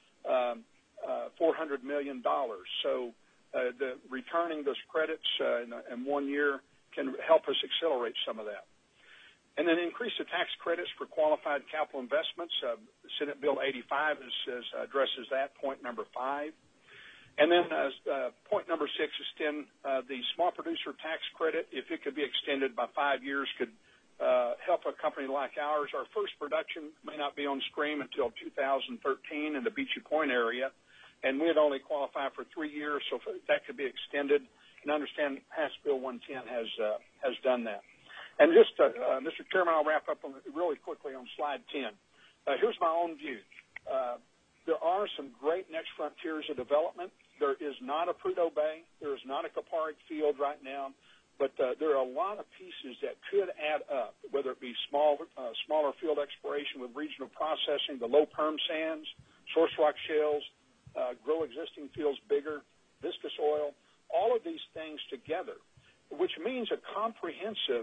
$400 million. So the returning those credits in 1 year can help us accelerate some of that. And then increase the tax credits for qualified capital investments. Senate Bill 85 addresses that, point number 5. And then point number 6, extend the small producer tax credit. If it could be extended by 5 years, could help a company like ours. Our first production may not be on stream until 2013 in the Beachy Point area, and we'd only qualify for 3 years, so that could be extended. And understand House Bill 110 has done that. And just, Mr. Chairman, I'll wrap up really quickly on slide 10. Here's my own view. There are some great next frontiers of development. There is not a Prudhoe Bay. There is not a Kuparuk field right now. But there are a lot of pieces that could add up, whether it be smaller field exploration with regional processing, the low perm sands, source rock shales, grow existing fields bigger, viscous oil, all of these things together, which means a comprehensive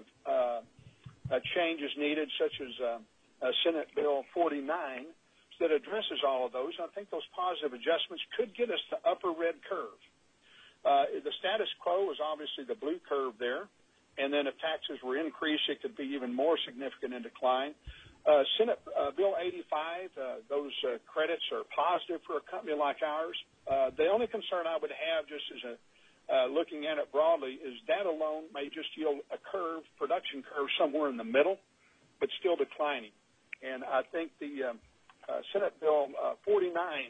change is needed, such as Senate Bill 49, that addresses all of those. I think those positive adjustments could get us the upper red curve. The status quo is obviously the blue curve there, and then if taxes were increased, it could be even more significant in decline. Senate Bill 85, those credits are positive for a company like ours. The only concern I would have, just as looking at it broadly, is that alone may just yield a production curve somewhere in the middle, but still declining. And I think the Senate Bill 49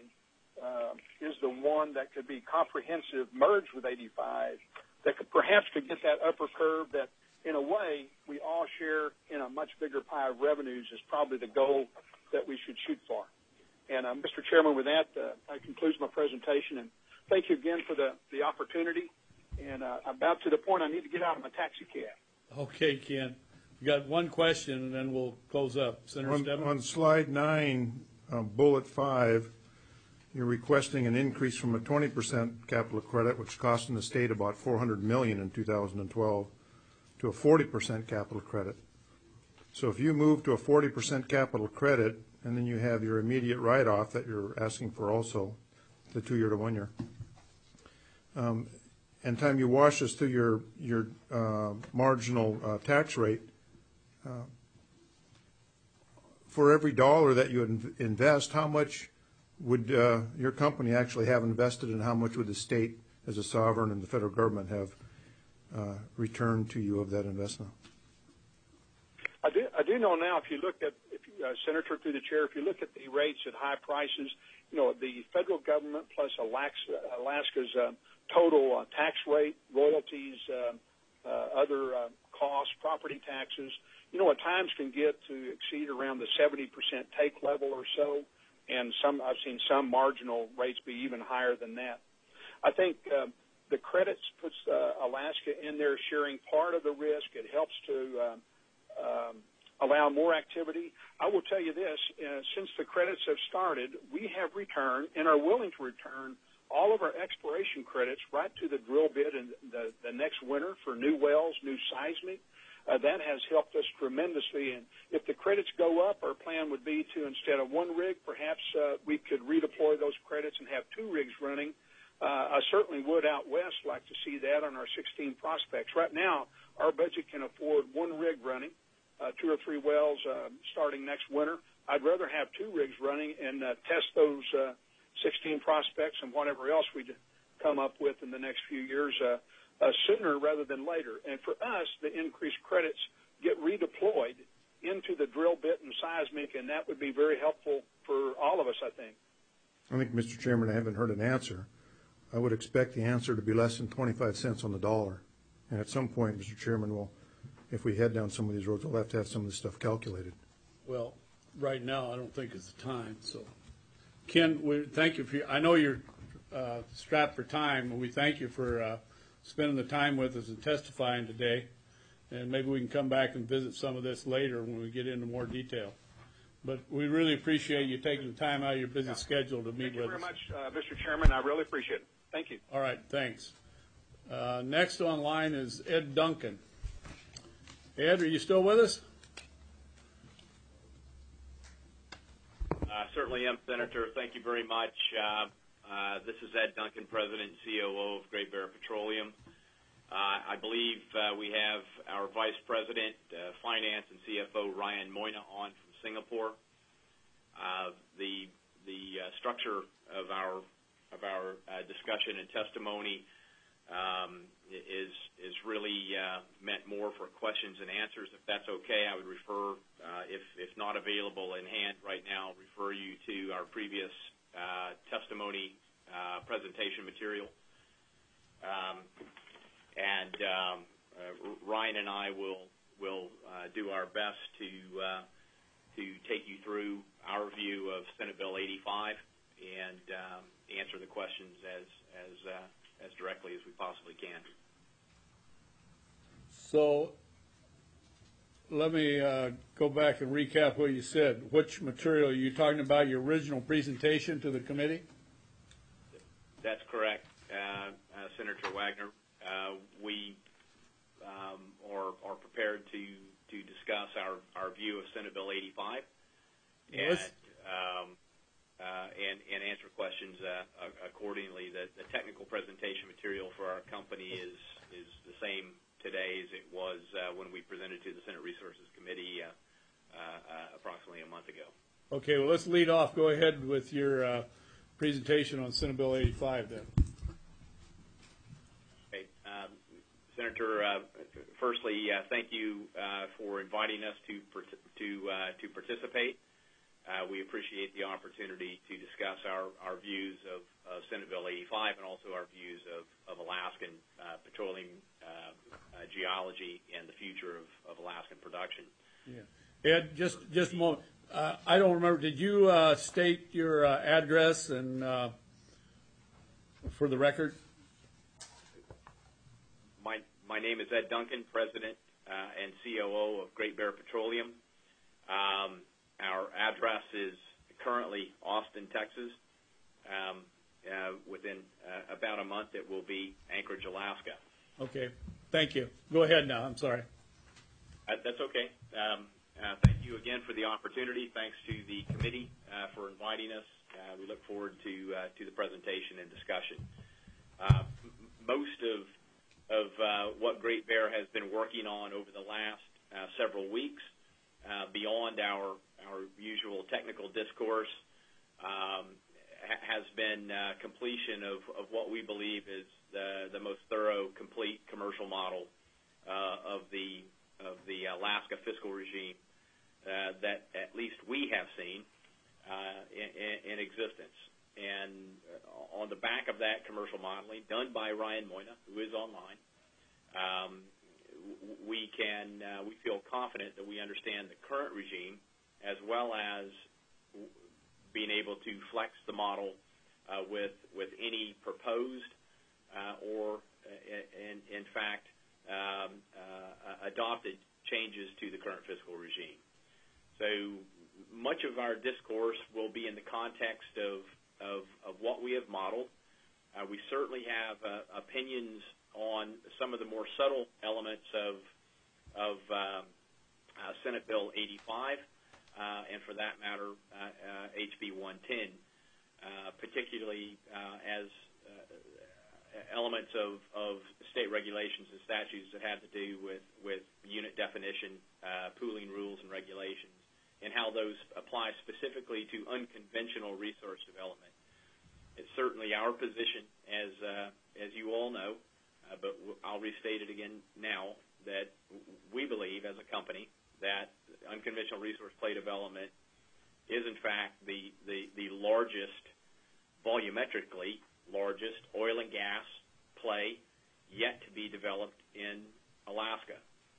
is the one that could be comprehensive, merged with 85, that perhaps could get that upper curve that, in a way, we all share in a much bigger pie of revenues is probably the goal that we should shoot for. And, Mr. Chairman, with that, I conclude my presentation, and thank you again for the opportunity. And I'm about to the point I need to get out of my taxi cab. Okay, Ken. You got one question, and then we'll close up. Senator Stebbins? On slide 9, bullet 5, you're requesting an increase from a 20% capital credit, which costing the state about $400 million in 2012, to a 40% capital credit. So if you move to a 40% capital credit, and then you have your immediate write-off that you're asking for also, the 2-year to 1 year, and time you wash us through your marginal tax rate, for every dollar that you invest, how much would your company actually have invested, and how much would the state as a sovereign and the federal government have returned to you of that investment? I do know now, if you look at, Senator, through the chair, if you look at the rates at high prices, the federal government plus Alaska's total tax rate, royalties, other costs, property taxes, at times can get to exceed around the 70% take level or so, and I've seen some marginal rates be even higher than that. I think the credits puts Alaska in there sharing part of the risk. It helps to allow more activity. I will tell you this, since the credits have started, we have returned and are willing to return all of our exploration credits right to the drill bit in the next winter for new wells, new seismic. That has helped us tremendously. And if the credits go up, our plan would be to, instead of 1 rig, perhaps we could redeploy those credits and have 2 rigs running. I certainly would out west like to see that on our 16 prospects. Right now, our budget can afford 1 rig running, 2 or 3 wells starting next winter. I'd rather have 2 rigs running and test those 16 prospects and whatever else we come up with in the next few years sooner rather than later. And for us, the increased credits get redeployed into the drill bit and seismic, and that would be very helpful for all of us, I think. I think, Mr. Chairman, I haven't heard an answer. I would expect the answer to be less than 25 cents on the dollar. And at some point, Mr. Chairman, if we head down some of these roads, we'll have to have some of this stuff calculated. Well, right now, I don't think it's the time. So, Ken, we thank you I know you're strapped for time, and we thank you for spending the time with us and testifying today. and maybe we can come back and visit some of this later when we get into more detail. But we really appreciate you taking the time out of your busy schedule to meet with us. Thank you very much, Mr. Chairman. I really appreciate it. Thank you. All right, thanks. Next online is Ed Duncan. Ed, are you still with us? Certainly am, Senator. Thank you very much. This is Ed Duncan, President and COO of Great Bear Petroleum. I believe we have our Vice President, Finance and CFO Ryan Moyna on from Singapore. The structure of our discussion and testimony is really meant more for questions and answers. If that's okay, I would refer, if not available in hand right now, refer you to our previous testimony presentation material. Ryan and I will do our best to take you through our view of Senate Bill 85 and answer the questions as directly as we possibly can. So let me go back and recap what you said. Which material are you talking about? Your original presentation to the committee? That's correct, Senator Wagner. We are prepared to discuss our view of Senate Bill 85 and answer questions accordingly. The technical presentation material for our company is the same today as it was when we presented to the Senate Resources Committee approximately a month ago. Okay, well, let's lead off. Go ahead with your presentation on Senate Bill 85 then. Okay. Senator, firstly, thank you for inviting us to participate. We appreciate the opportunity to discuss our views of Senate Bill 85 and also our views of Alaskan petroleum geology and the future of Alaskan production. Yeah. Ed, just a moment. I don't remember. Did you state your address and for the record? My name is Ed Duncan, President and COO of Great Bear Petroleum. Our address is currently Austin, Texas. Within about a month, it will be Anchorage, Alaska. Okay. Thank you. Go ahead now. I'm sorry. That's okay. Thank you again for the opportunity. Thanks to the committee for inviting us. We look forward to the presentation and discussion. Most of what Great Bear has been working on over the last several weeks, beyond our usual technical discourse, has been completion of what we believe is the most thorough, complete commercial model of the Alaska fiscal regime that at least we have seen in existence. And on the back of that commercial modeling done by Ryan Moyna, who is online, we feel confident that we understand the current regime as well as being able to flex the model with any proposed or in fact adopted changes to the current fiscal regime. So much of our discourse will be in the context of what we have modeled. We certainly have opinions on some of the more subtle elements of Senate Bill 85, and for that matter, HB 110, particularly as elements of state regulations and statutes that have to do with unit definition, pooling rules and regulations, and how those apply specifically to unconventional resource development. It's certainly our position, as you all know, but I'll restate it again now, that we believe as a company that unconventional resource play development is in fact the largest, volumetrically largest oil and gas play yet to be developed in Alaska.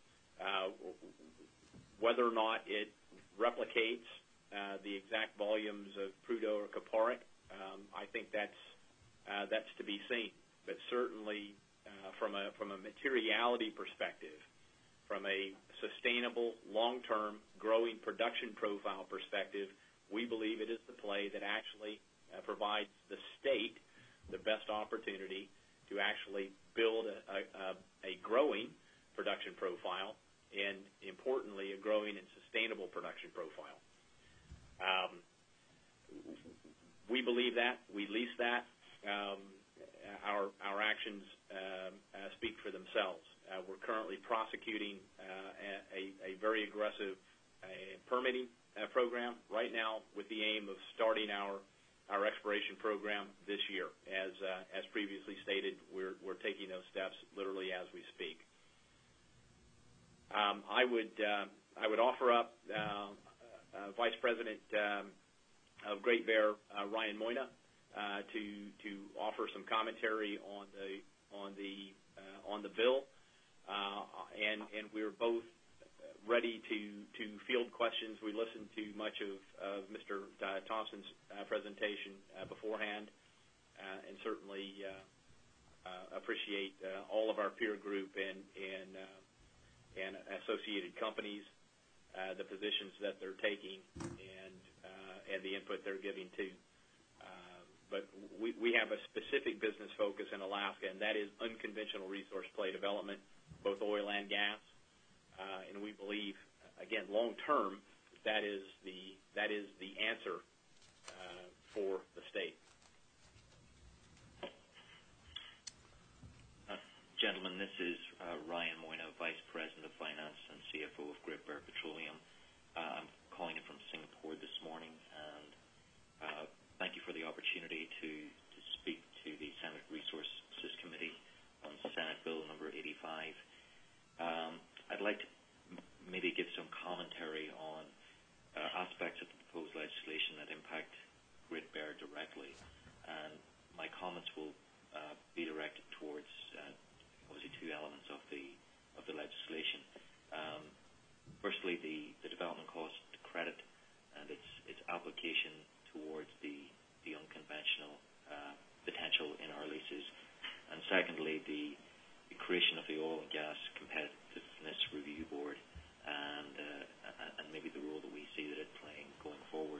Whether or not it replicates the exact volumes of Prudhoe or Kuparuk, I think that's to be seen. But certainly, from a materiality perspective, from a sustainable, long-term, growing production profile perspective, we believe it is the play that actually provides the state the best opportunity to actually build a growing production profile and, importantly, a growing and sustainable production profile. We believe that. We lease that. Our actions speak for themselves. We're currently prosecuting a very aggressive permitting program right now with the aim of starting our exploration program this year. As previously stated, we're taking those steps literally as we speak. I would offer up Vice President of Great Bear, Ryan Moyna, to offer some commentary on the bill, and we're both ready to field questions. We listened to much of Mr. Thompson's presentation beforehand, and certainly appreciate all of our peer group and associated companies, the positions that they're taking, and the input they're giving too. But we have a specific business focus in Alaska, and that is unconventional resource play development, both oil and gas. And we believe, again, long term, that is the answer for the state. Gentlemen, this is Ryan Moyna, Vice President of Finance and CFO of Great Bear Petroleum. I'm calling in from Singapore this morning, and thank you for the opportunity to speak to the Senate Resources Committee on Senate Bill number 85. I'd like to maybe give some commentary on aspects of the proposed legislation that impact Great Bear directly, and my comments will be directed towards obviously two elements of the legislation. Firstly, the development cost credit and its application towards the unconventional potential in our leases, and secondly, the creation of the Oil and Gas Competitiveness Review Board and maybe the role that we see that it playing going forward.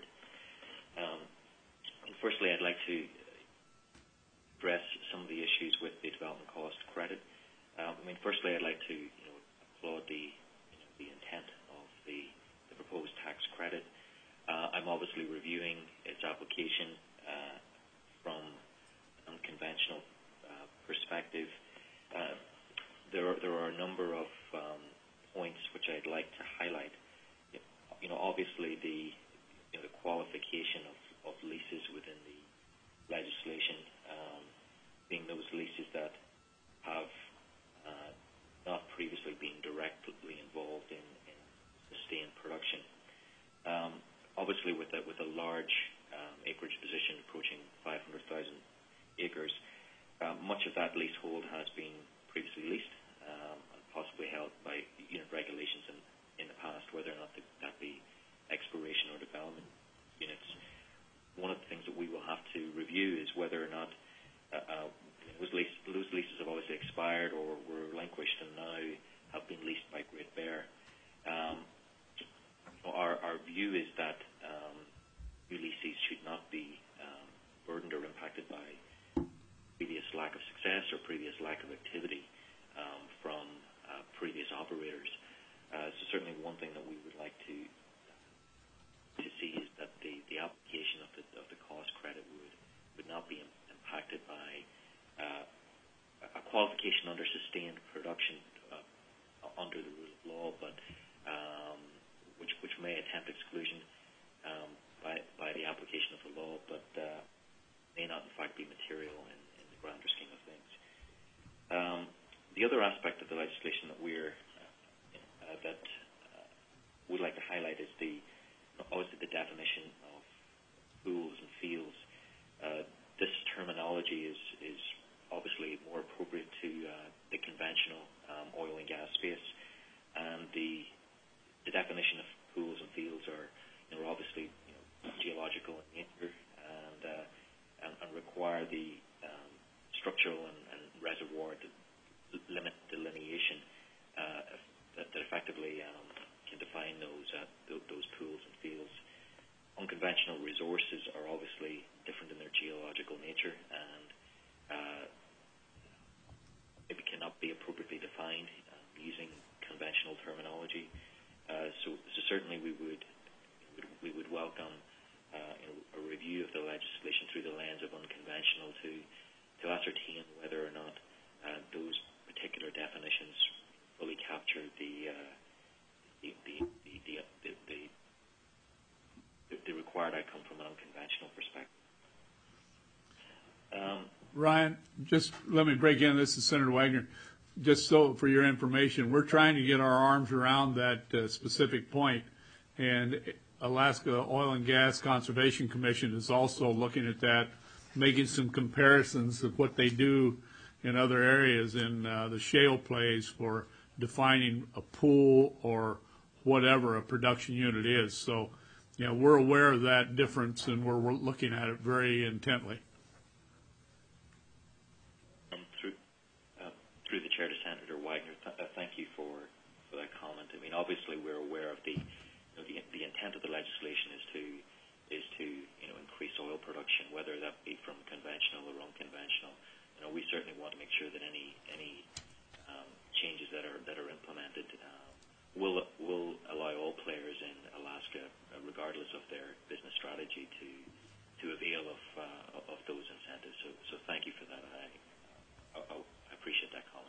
Firstly, I'd like to address some of the issues with the development cost credit. Firstly, I'd like to applaud the intent of the proposed tax credit. I'm obviously reviewing its application from an unconventional perspective. There are a number of points which I'd like to highlight. Obviously the qualification of leases within the legislation, being those leases that have not previously been directly involved in sustained production. Obviously, with a large acreage position approaching 500,000 acres, much of that leasehold has been previously leased and possibly held by unit regulations in the past, whether or not that be exploration or development units. One of the things that we will have to review is whether or not those leases have obviously expired or were relinquished and now have been leased by Great Bear. Our view is that new leases should not be burdened or impacted by previous lack of success or previous lack of activity from previous operators. So certainly one thing that we would like to see is that the application of the cost credit would not be impacted by a qualification under sustained production under the rule of law, but which may attempt exclusion by the application of the law, but may not in fact be material in the grander scheme of things. The other aspect of the legislation that we'd like to highlight is obviously the definition of pools and fields. This terminology is obviously more appropriate to the conventional oil and gas space, and the definition of pools and fields are obviously geological in nature and require the structural and reservoir limit delineation that to ascertain whether or not those particular definitions fully capture the required outcome from an unconventional perspective. Ryan, just let me break in. This is Senator Wagner. Just so for your information, we're trying to get our arms around that specific point, and Alaska Oil and Gas Conservation Commission is also looking at that, making some comparisons of what they do in other areas in the shale plays for defining a pool or whatever a production unit is. So, we're aware of that difference, and we're looking at it very intently. Through the chair to Senator Wagner, thank you for that comment. I mean, obviously, we're aware of the intent of the legislation is to increase oil production, whether that be from conventional or unconventional. We certainly want to make sure that any changes that are implemented will allow all players in Alaska, regardless of their business strategy, to avail of those incentives. So thank you for that. I appreciate that comment.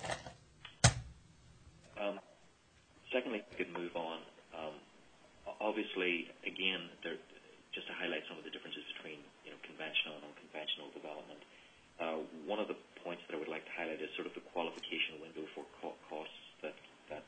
Secondly, we could move on. Obviously, again, just to highlight some of the differences between conventional and unconventional development. One of the points that I would like to highlight is sort of the qualification window for costs that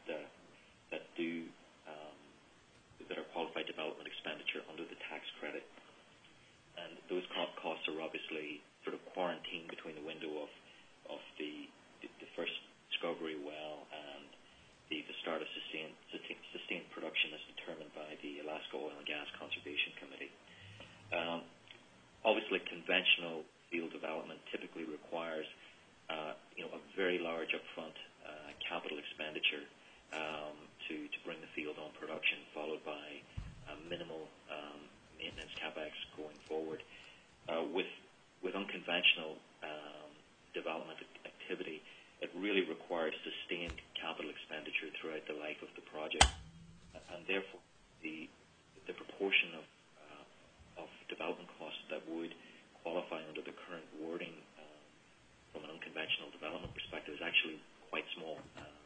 are qualified development expenditure under the tax credit, and those costs are obviously sort of quarantined between the window of the first discovery well and the start of sustained production as determined by the Alaska Oil and Gas Conservation Committee. Obviously, conventional field development typically requires a very large upfront capital expenditure to bring the field on production, followed by minimal maintenance capex going forward. With unconventional development activity, it really requires sustained capital expenditure throughout the life of the project, and therefore the proportion of development costs that would qualify under the current wording from an unconventional development perspective is actually quite small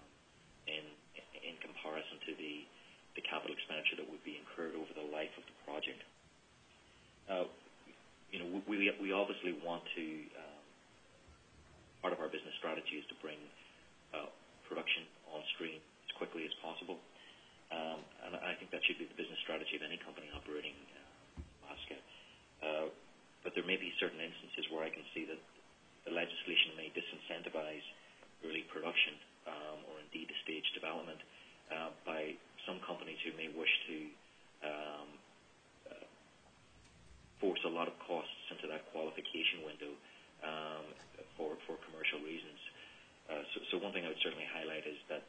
in comparison to the capital expenditure that would be incurred over the life of the project. We obviously want to. Part of our business strategy is to bring production on stream as quickly as possible, and I think that should be the business strategy of any company operating in Alaska. But there may be certain instances where I can see that the legislation may disincentivize early production or indeed a stage development by some companies who may wish to force a lot of costs into that qualification window for commercial reasons. So one thing I would certainly highlight is that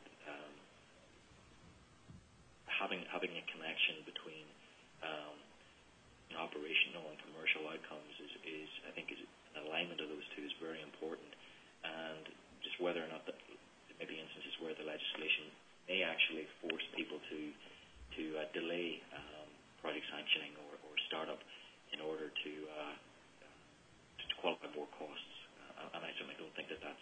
having a connection between operational and commercial outcomes is I think an alignment of those two is very important, and just whether or not there may be instances where the legislation may actually force people to delay project sanctioning or startup in order to qualify more costs. And I certainly don't think that's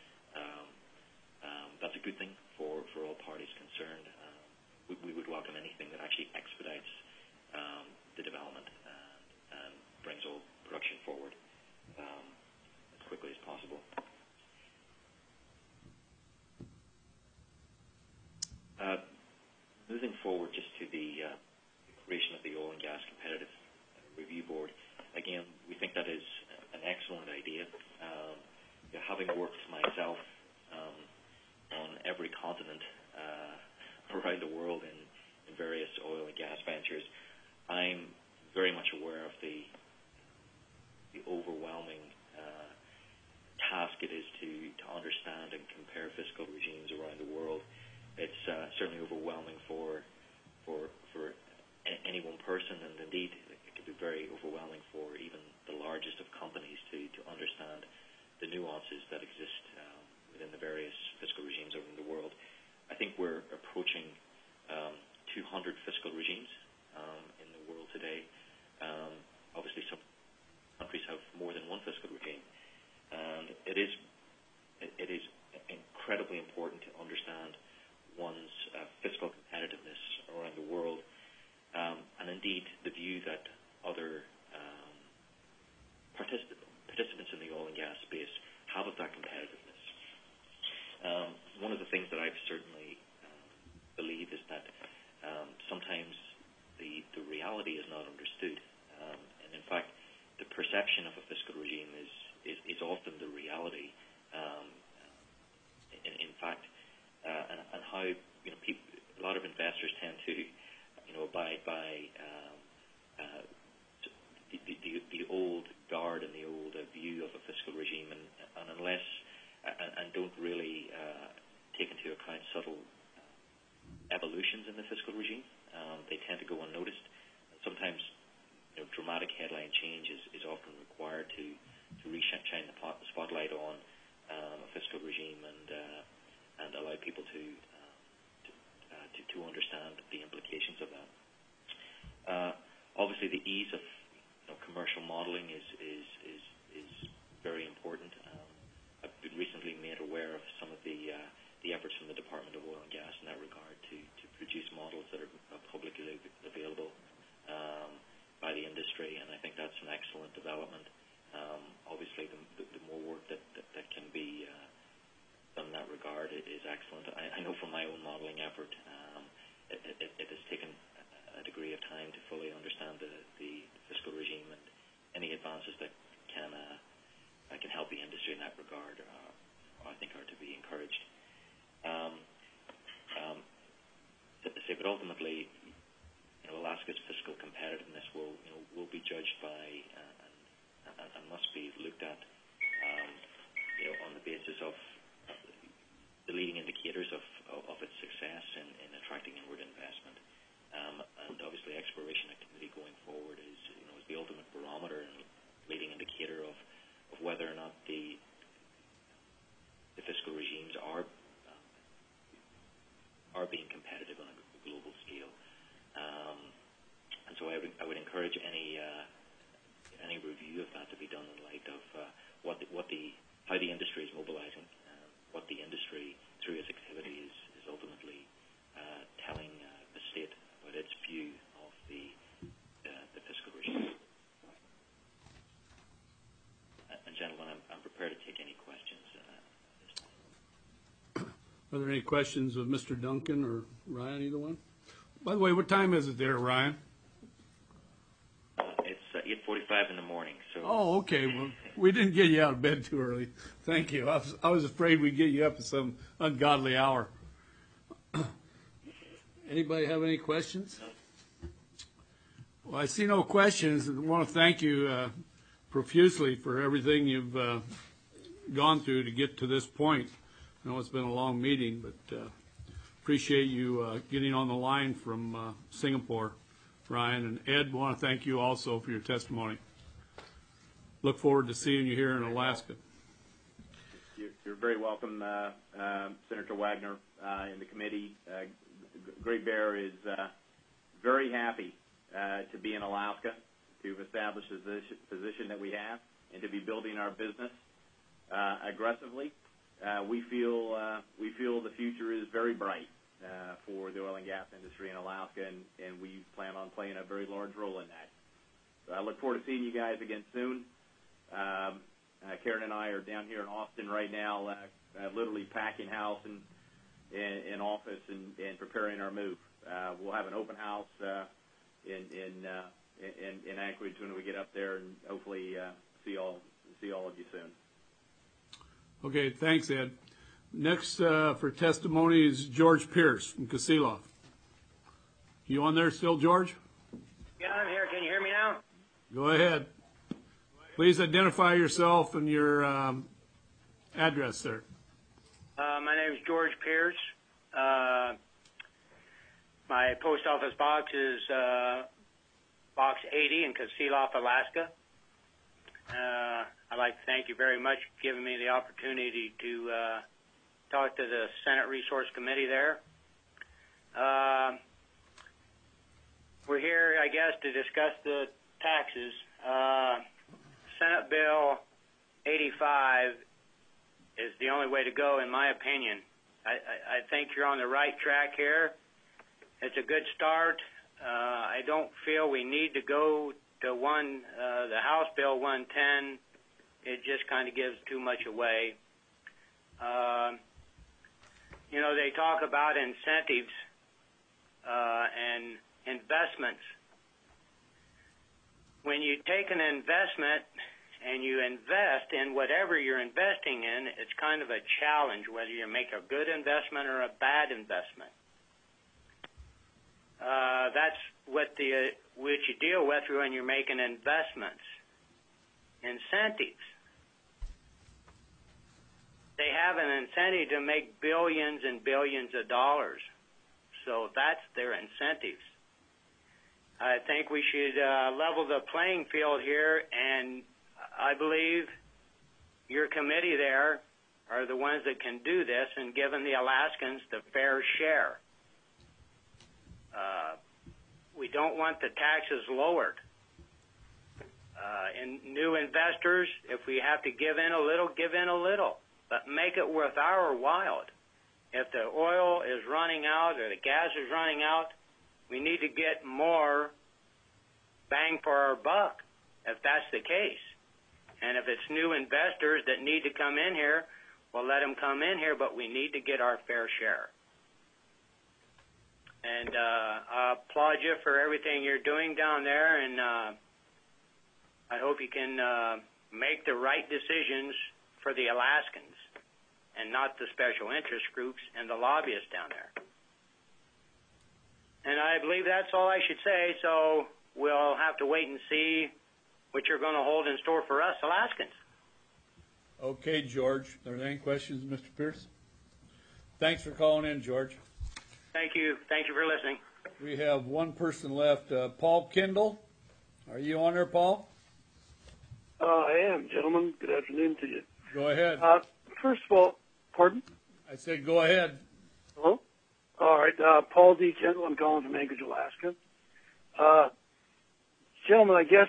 a good thing for all parties concerned. We would welcome anything that actually expedites the development and brings all production forward as quickly as possible. Moving forward just to the creation of the Oil and Gas Competitive Review Board, again, we think that is an excellent idea. Having worked myself on every continent around the world in various oil and gas ventures, I'm very much aware of the overwhelming task it is to understand and compare fiscal regimes around the world. It's certainly overwhelming for any one person, and indeed it can be very overwhelming for even the largest of companies to understand the nuances that exist within the various fiscal regimes around the world. I think we're approaching 200 fiscal regimes in the world today. Obviously, some countries have more than one fiscal regime, and it is incredibly important to understand one's fiscal competitiveness around the world, and indeed the view that other participants in the oil and gas space have of that competitiveness. One of the things that I've certainly believe is that sometimes the reality is not understood, and in fact, the perception of a fiscal regime is often the reality. In fact, and how a lot of investors tend to abide by the old guard and the old view of a fiscal regime, and unless and don't really take into account subtle evolutions in the fiscal regime, they tend to go unnoticed. And sometimes, dramatic headline change is often required to shine the spotlight on a fiscal regime and allow people to understand the implications of that. Obviously, the ease of commercial modeling is very important. I've been recently made aware of some of the efforts from the Department of Oil and Gas in that regard to produce models that are publicly available by the industry, and I think that's an excellent development. Obviously, the more work that can be done in that regard is excellent. I know from my own modeling effort, it has taken a degree of time to fully understand the fiscal regime, and any advances that can help the industry in that regard, I think, are to be encouraged. But ultimately, Alaska's fiscal competitiveness will be judged by and must be looked at, on the basis of the leading indicators of its success in attracting inward investment. And obviously, exploration activity going forward is the ultimate barometer and leading indicator of whether or not the fiscal regimes are being competitive on a global scale. And so I would encourage any review of that to be done in light of how the industry is mobilizing, what the industry through its activity is ultimately telling the state about its view of the fiscal regime. And gentlemen, I'm prepared to take any questions at this time. Are there any questions of Mr. Duncan or Ryan, either one? By the way, what time is it there, Ryan? It's 8:45 in the morning. So. Oh, okay. Well, we didn't get you out of bed too early. Thank you. I was afraid we'd get you up at some ungodly hour. Anybody have any questions? Well, I see no questions. I want to thank you profusely for everything you've gone through to get to this point. I know it's been a long meeting, but appreciate you getting on the line from Singapore, Ryan. And Ed, want to thank you also for your testimony. Look forward to seeing you here in Alaska. You're very welcome, Senator Wagner, in the committee. Great Bear is very happy to be in Alaska, to establish the position that we have, and to be building our business aggressively. We feel the future is very bright for the oil and gas industry in Alaska, and we plan on playing a very large role in that. So I look forward to seeing you guys again soon. Karen and I are down here in Austin right now, literally packing house and office and preparing our move. We'll have an open house in Anchorage when we get up there, and hopefully see all of you soon. Okay, thanks, Ed. Next for testimony is George Pierce from Kasilof. You on there still, George? Yeah, I'm here. Can you hear me now? Go ahead. Please identify yourself and your address, sir. My name is George Pierce. My post office box is Box 80 in Kasilof, Alaska. I'd like to thank you very much for giving me the opportunity to talk to the Senate Resource Committee there. We're here, I guess, to discuss the taxes. Senate Bill 85 is the only way to go, in my opinion. I think you're on the right track here. It's a good start. I don't feel we need to go to the House Bill 110. It just kind of gives too much away. They talk about incentives and investments. When you take an investment and you invest in whatever you're investing in, it's kind of a challenge whether you make a good investment or a bad investment. That's what you deal with when you're making investments. Incentives. They have an incentive to make billions and billions of dollars. So that's their incentives. I think we should level the playing field here, and I believe your committee there are the ones that can do this and giving the Alaskans the fair share. We don't want the taxes lowered. And new investors, if we have to give in a little, give in a little, but make it worth our while. If the oil is running out or the gas is running out, we need to get more bang for our buck, if that's the case. And if it's new investors that need to come in here, well, let them come in here, but we need to get our fair share. And I applaud you for everything you're doing down there, and I hope you can make the right decisions for the Alaskans and not the special interest groups and the lobbyists down there. And I believe that's all I should say, so we'll have to wait and see what you're going to hold in store for us Alaskans. Okay, George. Are there any questions, Mr. Pierce? Thanks for calling in, George. Thank you. Thank you for listening. We have one person left. Paul Kendall. Are you on there, Paul? I am, gentlemen. Good afternoon to you. Go ahead. First of all, pardon? I said go ahead. Hello? All right. Paul D. Kendall. I'm calling from Anchorage, Alaska. Gentlemen, I guess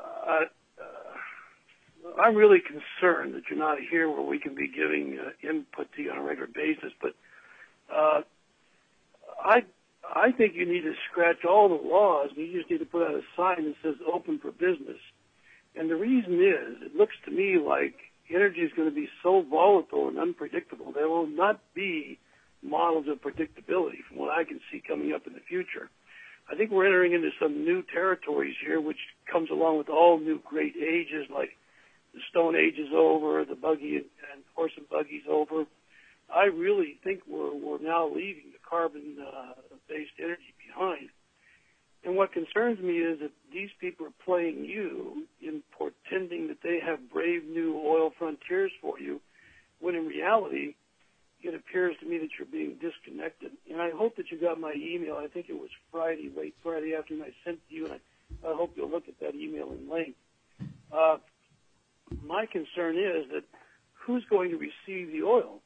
I'm really concerned that you're not here where we can be giving input to you on a regular basis, but I think you need to scratch all the laws, and you just need to put out a sign that says open for business. And the reason is, it looks to me like energy is going to be so volatile and unpredictable. There will not be models of predictability from what I can see coming up in the future. I think we're entering into some new territories here, which comes along with all new great ages, like the Stone Age is over, the buggy and horse and buggy's over. I really think we're now leaving the carbon-based energy behind. And what concerns me is that these people are playing you in pretending that they have brave new oil frontiers for you, when in reality, it appears to me that you're being disconnected. And I hope that you got my email. I think it was Friday, late Friday afternoon I sent to you, and I hope you'll look at that email in length. My concern is that who's going to receive the oil?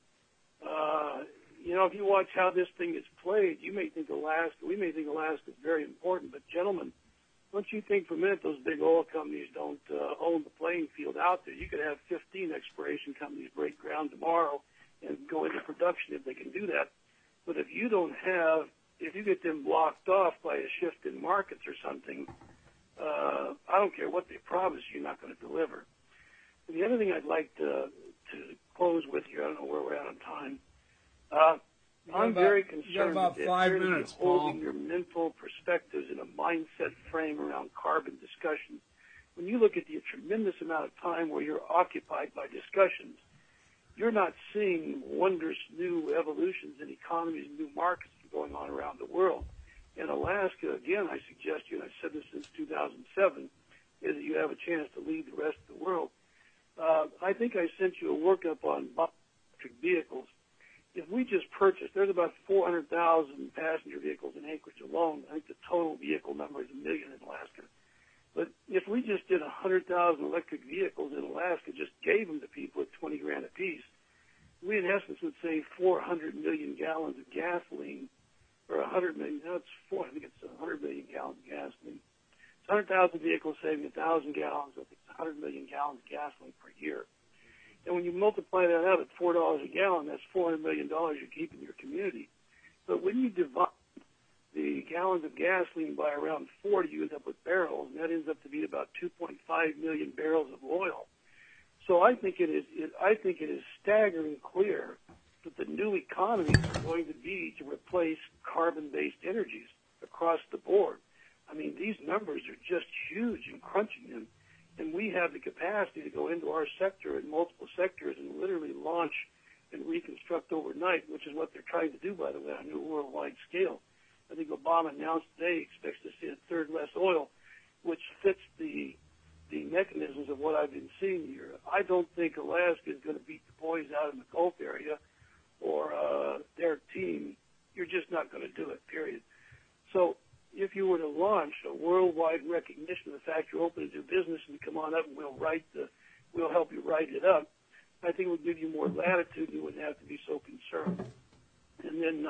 If you watch how this thing is played, we may think Alaska is very important, but gentlemen, don't you think for a minute those big oil companies don't own the playing field out there? You could have 15 exploration companies break ground tomorrow and go into production if they can do that. But if you get them blocked off by a shift in markets or something, I don't care what they promise, you're not going to deliver. And the other thing I'd like to close with here, I don't know where we're at on time. I'm very concerned about that 5 you're minutes, holding Paul. your mental perspectives in a mindset frame around carbon discussions. When you look at the tremendous amount of time where you're occupied by discussions, you're not seeing wondrous new evolutions in economies and new markets going on around the world. In Alaska, again, I suggest you, and I've said this since 2007, is that you have a chance to lead the rest of the world. I think I sent you a workup on electric vehicles. If we just purchased, there's about 400,000 passenger vehicles in Anchorage alone. I think the total vehicle number is 1 million in Alaska. But if we just did 100,000 electric vehicles in Alaska, just gave them to people at $20,000 a piece, we in essence would save 400 million gallons of gasoline, or 100 million. No, it's 4. I think it's 100 million gallons of gasoline. 100,000 vehicles saving 1,000 gallons. I think it's 100 million gallons of gasoline per year. And when you multiply that out at $4 a gallon, that's $400 million you're keeping in your community. But when you divide the gallons of gasoline by around 40, you end up with barrels, and that ends up to be about 2.5 million barrels of oil. So I think it is staggering clear that the new economy is going to be to replace carbon-based energies across the board. I mean, these numbers are just huge and crunching them. And we have the capacity to go into our sector and multiple sectors and literally launch and reconstruct overnight, which is what they're trying to do, by the way, on a worldwide scale. I think Obama announced today he expects to see a third less oil, which fits the mechanisms of what I've been seeing here. I don't think Alaska is going to beat the boys out in the Gulf area or their team. You're just not going to do it, period. So if you were to launch a worldwide recognition of the fact you're open to do business and come on up and we'll help you write it up, I think it would give you more latitude and you wouldn't have to be so concerned. And then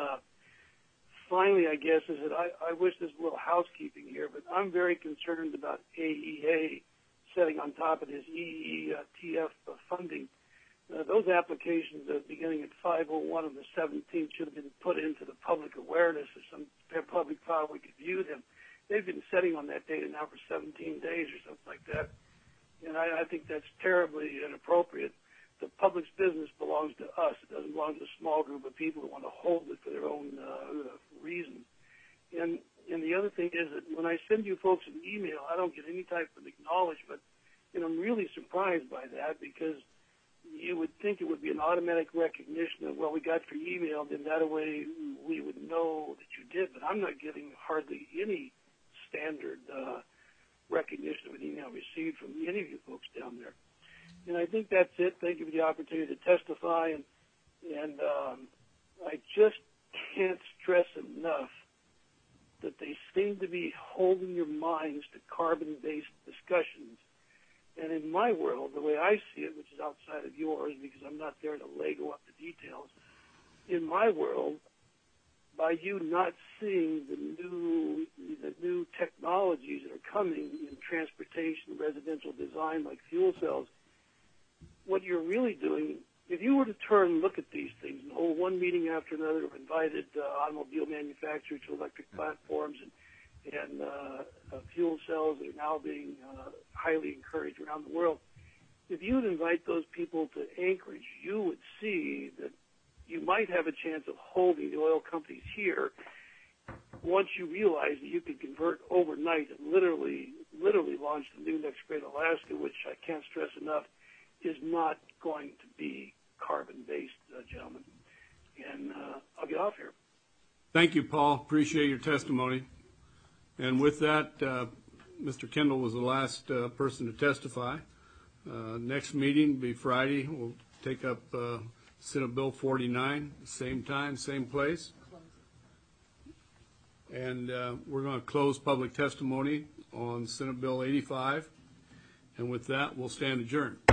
finally, I guess, is that I wish there's a little housekeeping here, but I'm very concerned about AEA setting on top of this EETF funding. Those applications beginning at 5:01 on the 17th should have been put into the public awareness of some public file we could view them. They've been sitting on that data now for 17 days or something like that, and I think that's terribly inappropriate. The public's business belongs to us. It doesn't belong to a small group of people who want to hold it for their own reasons. And the other thing is that when I send you folks an email, I don't get any type of acknowledgement, and I'm really surprised by that because you would think it would be an automatic recognition of, well, we got your email, then that way we would know that you did. But I'm not getting hardly any standard recognition of an email received from any of you folks down there. And I think that's it. Thank you for the opportunity to testify. And I just can't stress enough that they seem to be holding your minds to carbon-based discussions. And in my world, the way I see it, which is outside of yours because I'm not there to Lego up the details, in my world, by you not seeing the new technologies that are coming in transportation, residential design like fuel cells, what you're really doing, if you were to turn and look at these things and hold one meeting after another of invited automobile manufacturers to electric platforms and fuel cells that are now being highly encouraged around the world, if you would invite those people to Anchorage, you would see that you might have a chance of holding the oil companies here once you realize that you could convert overnight and literally launch the new Next Great Alaska, which I can't stress enough, is not going to be carbon-based, gentlemen. And I'll get off here. Thank you, Paul. Appreciate your testimony. And with that, Mr. Kendall was the last person to testify. Next meeting will be Friday. We'll take up Senate Bill 49, same time, same place. And we're going to close public testimony on Senate Bill 85. And with that, we'll stand adjourned.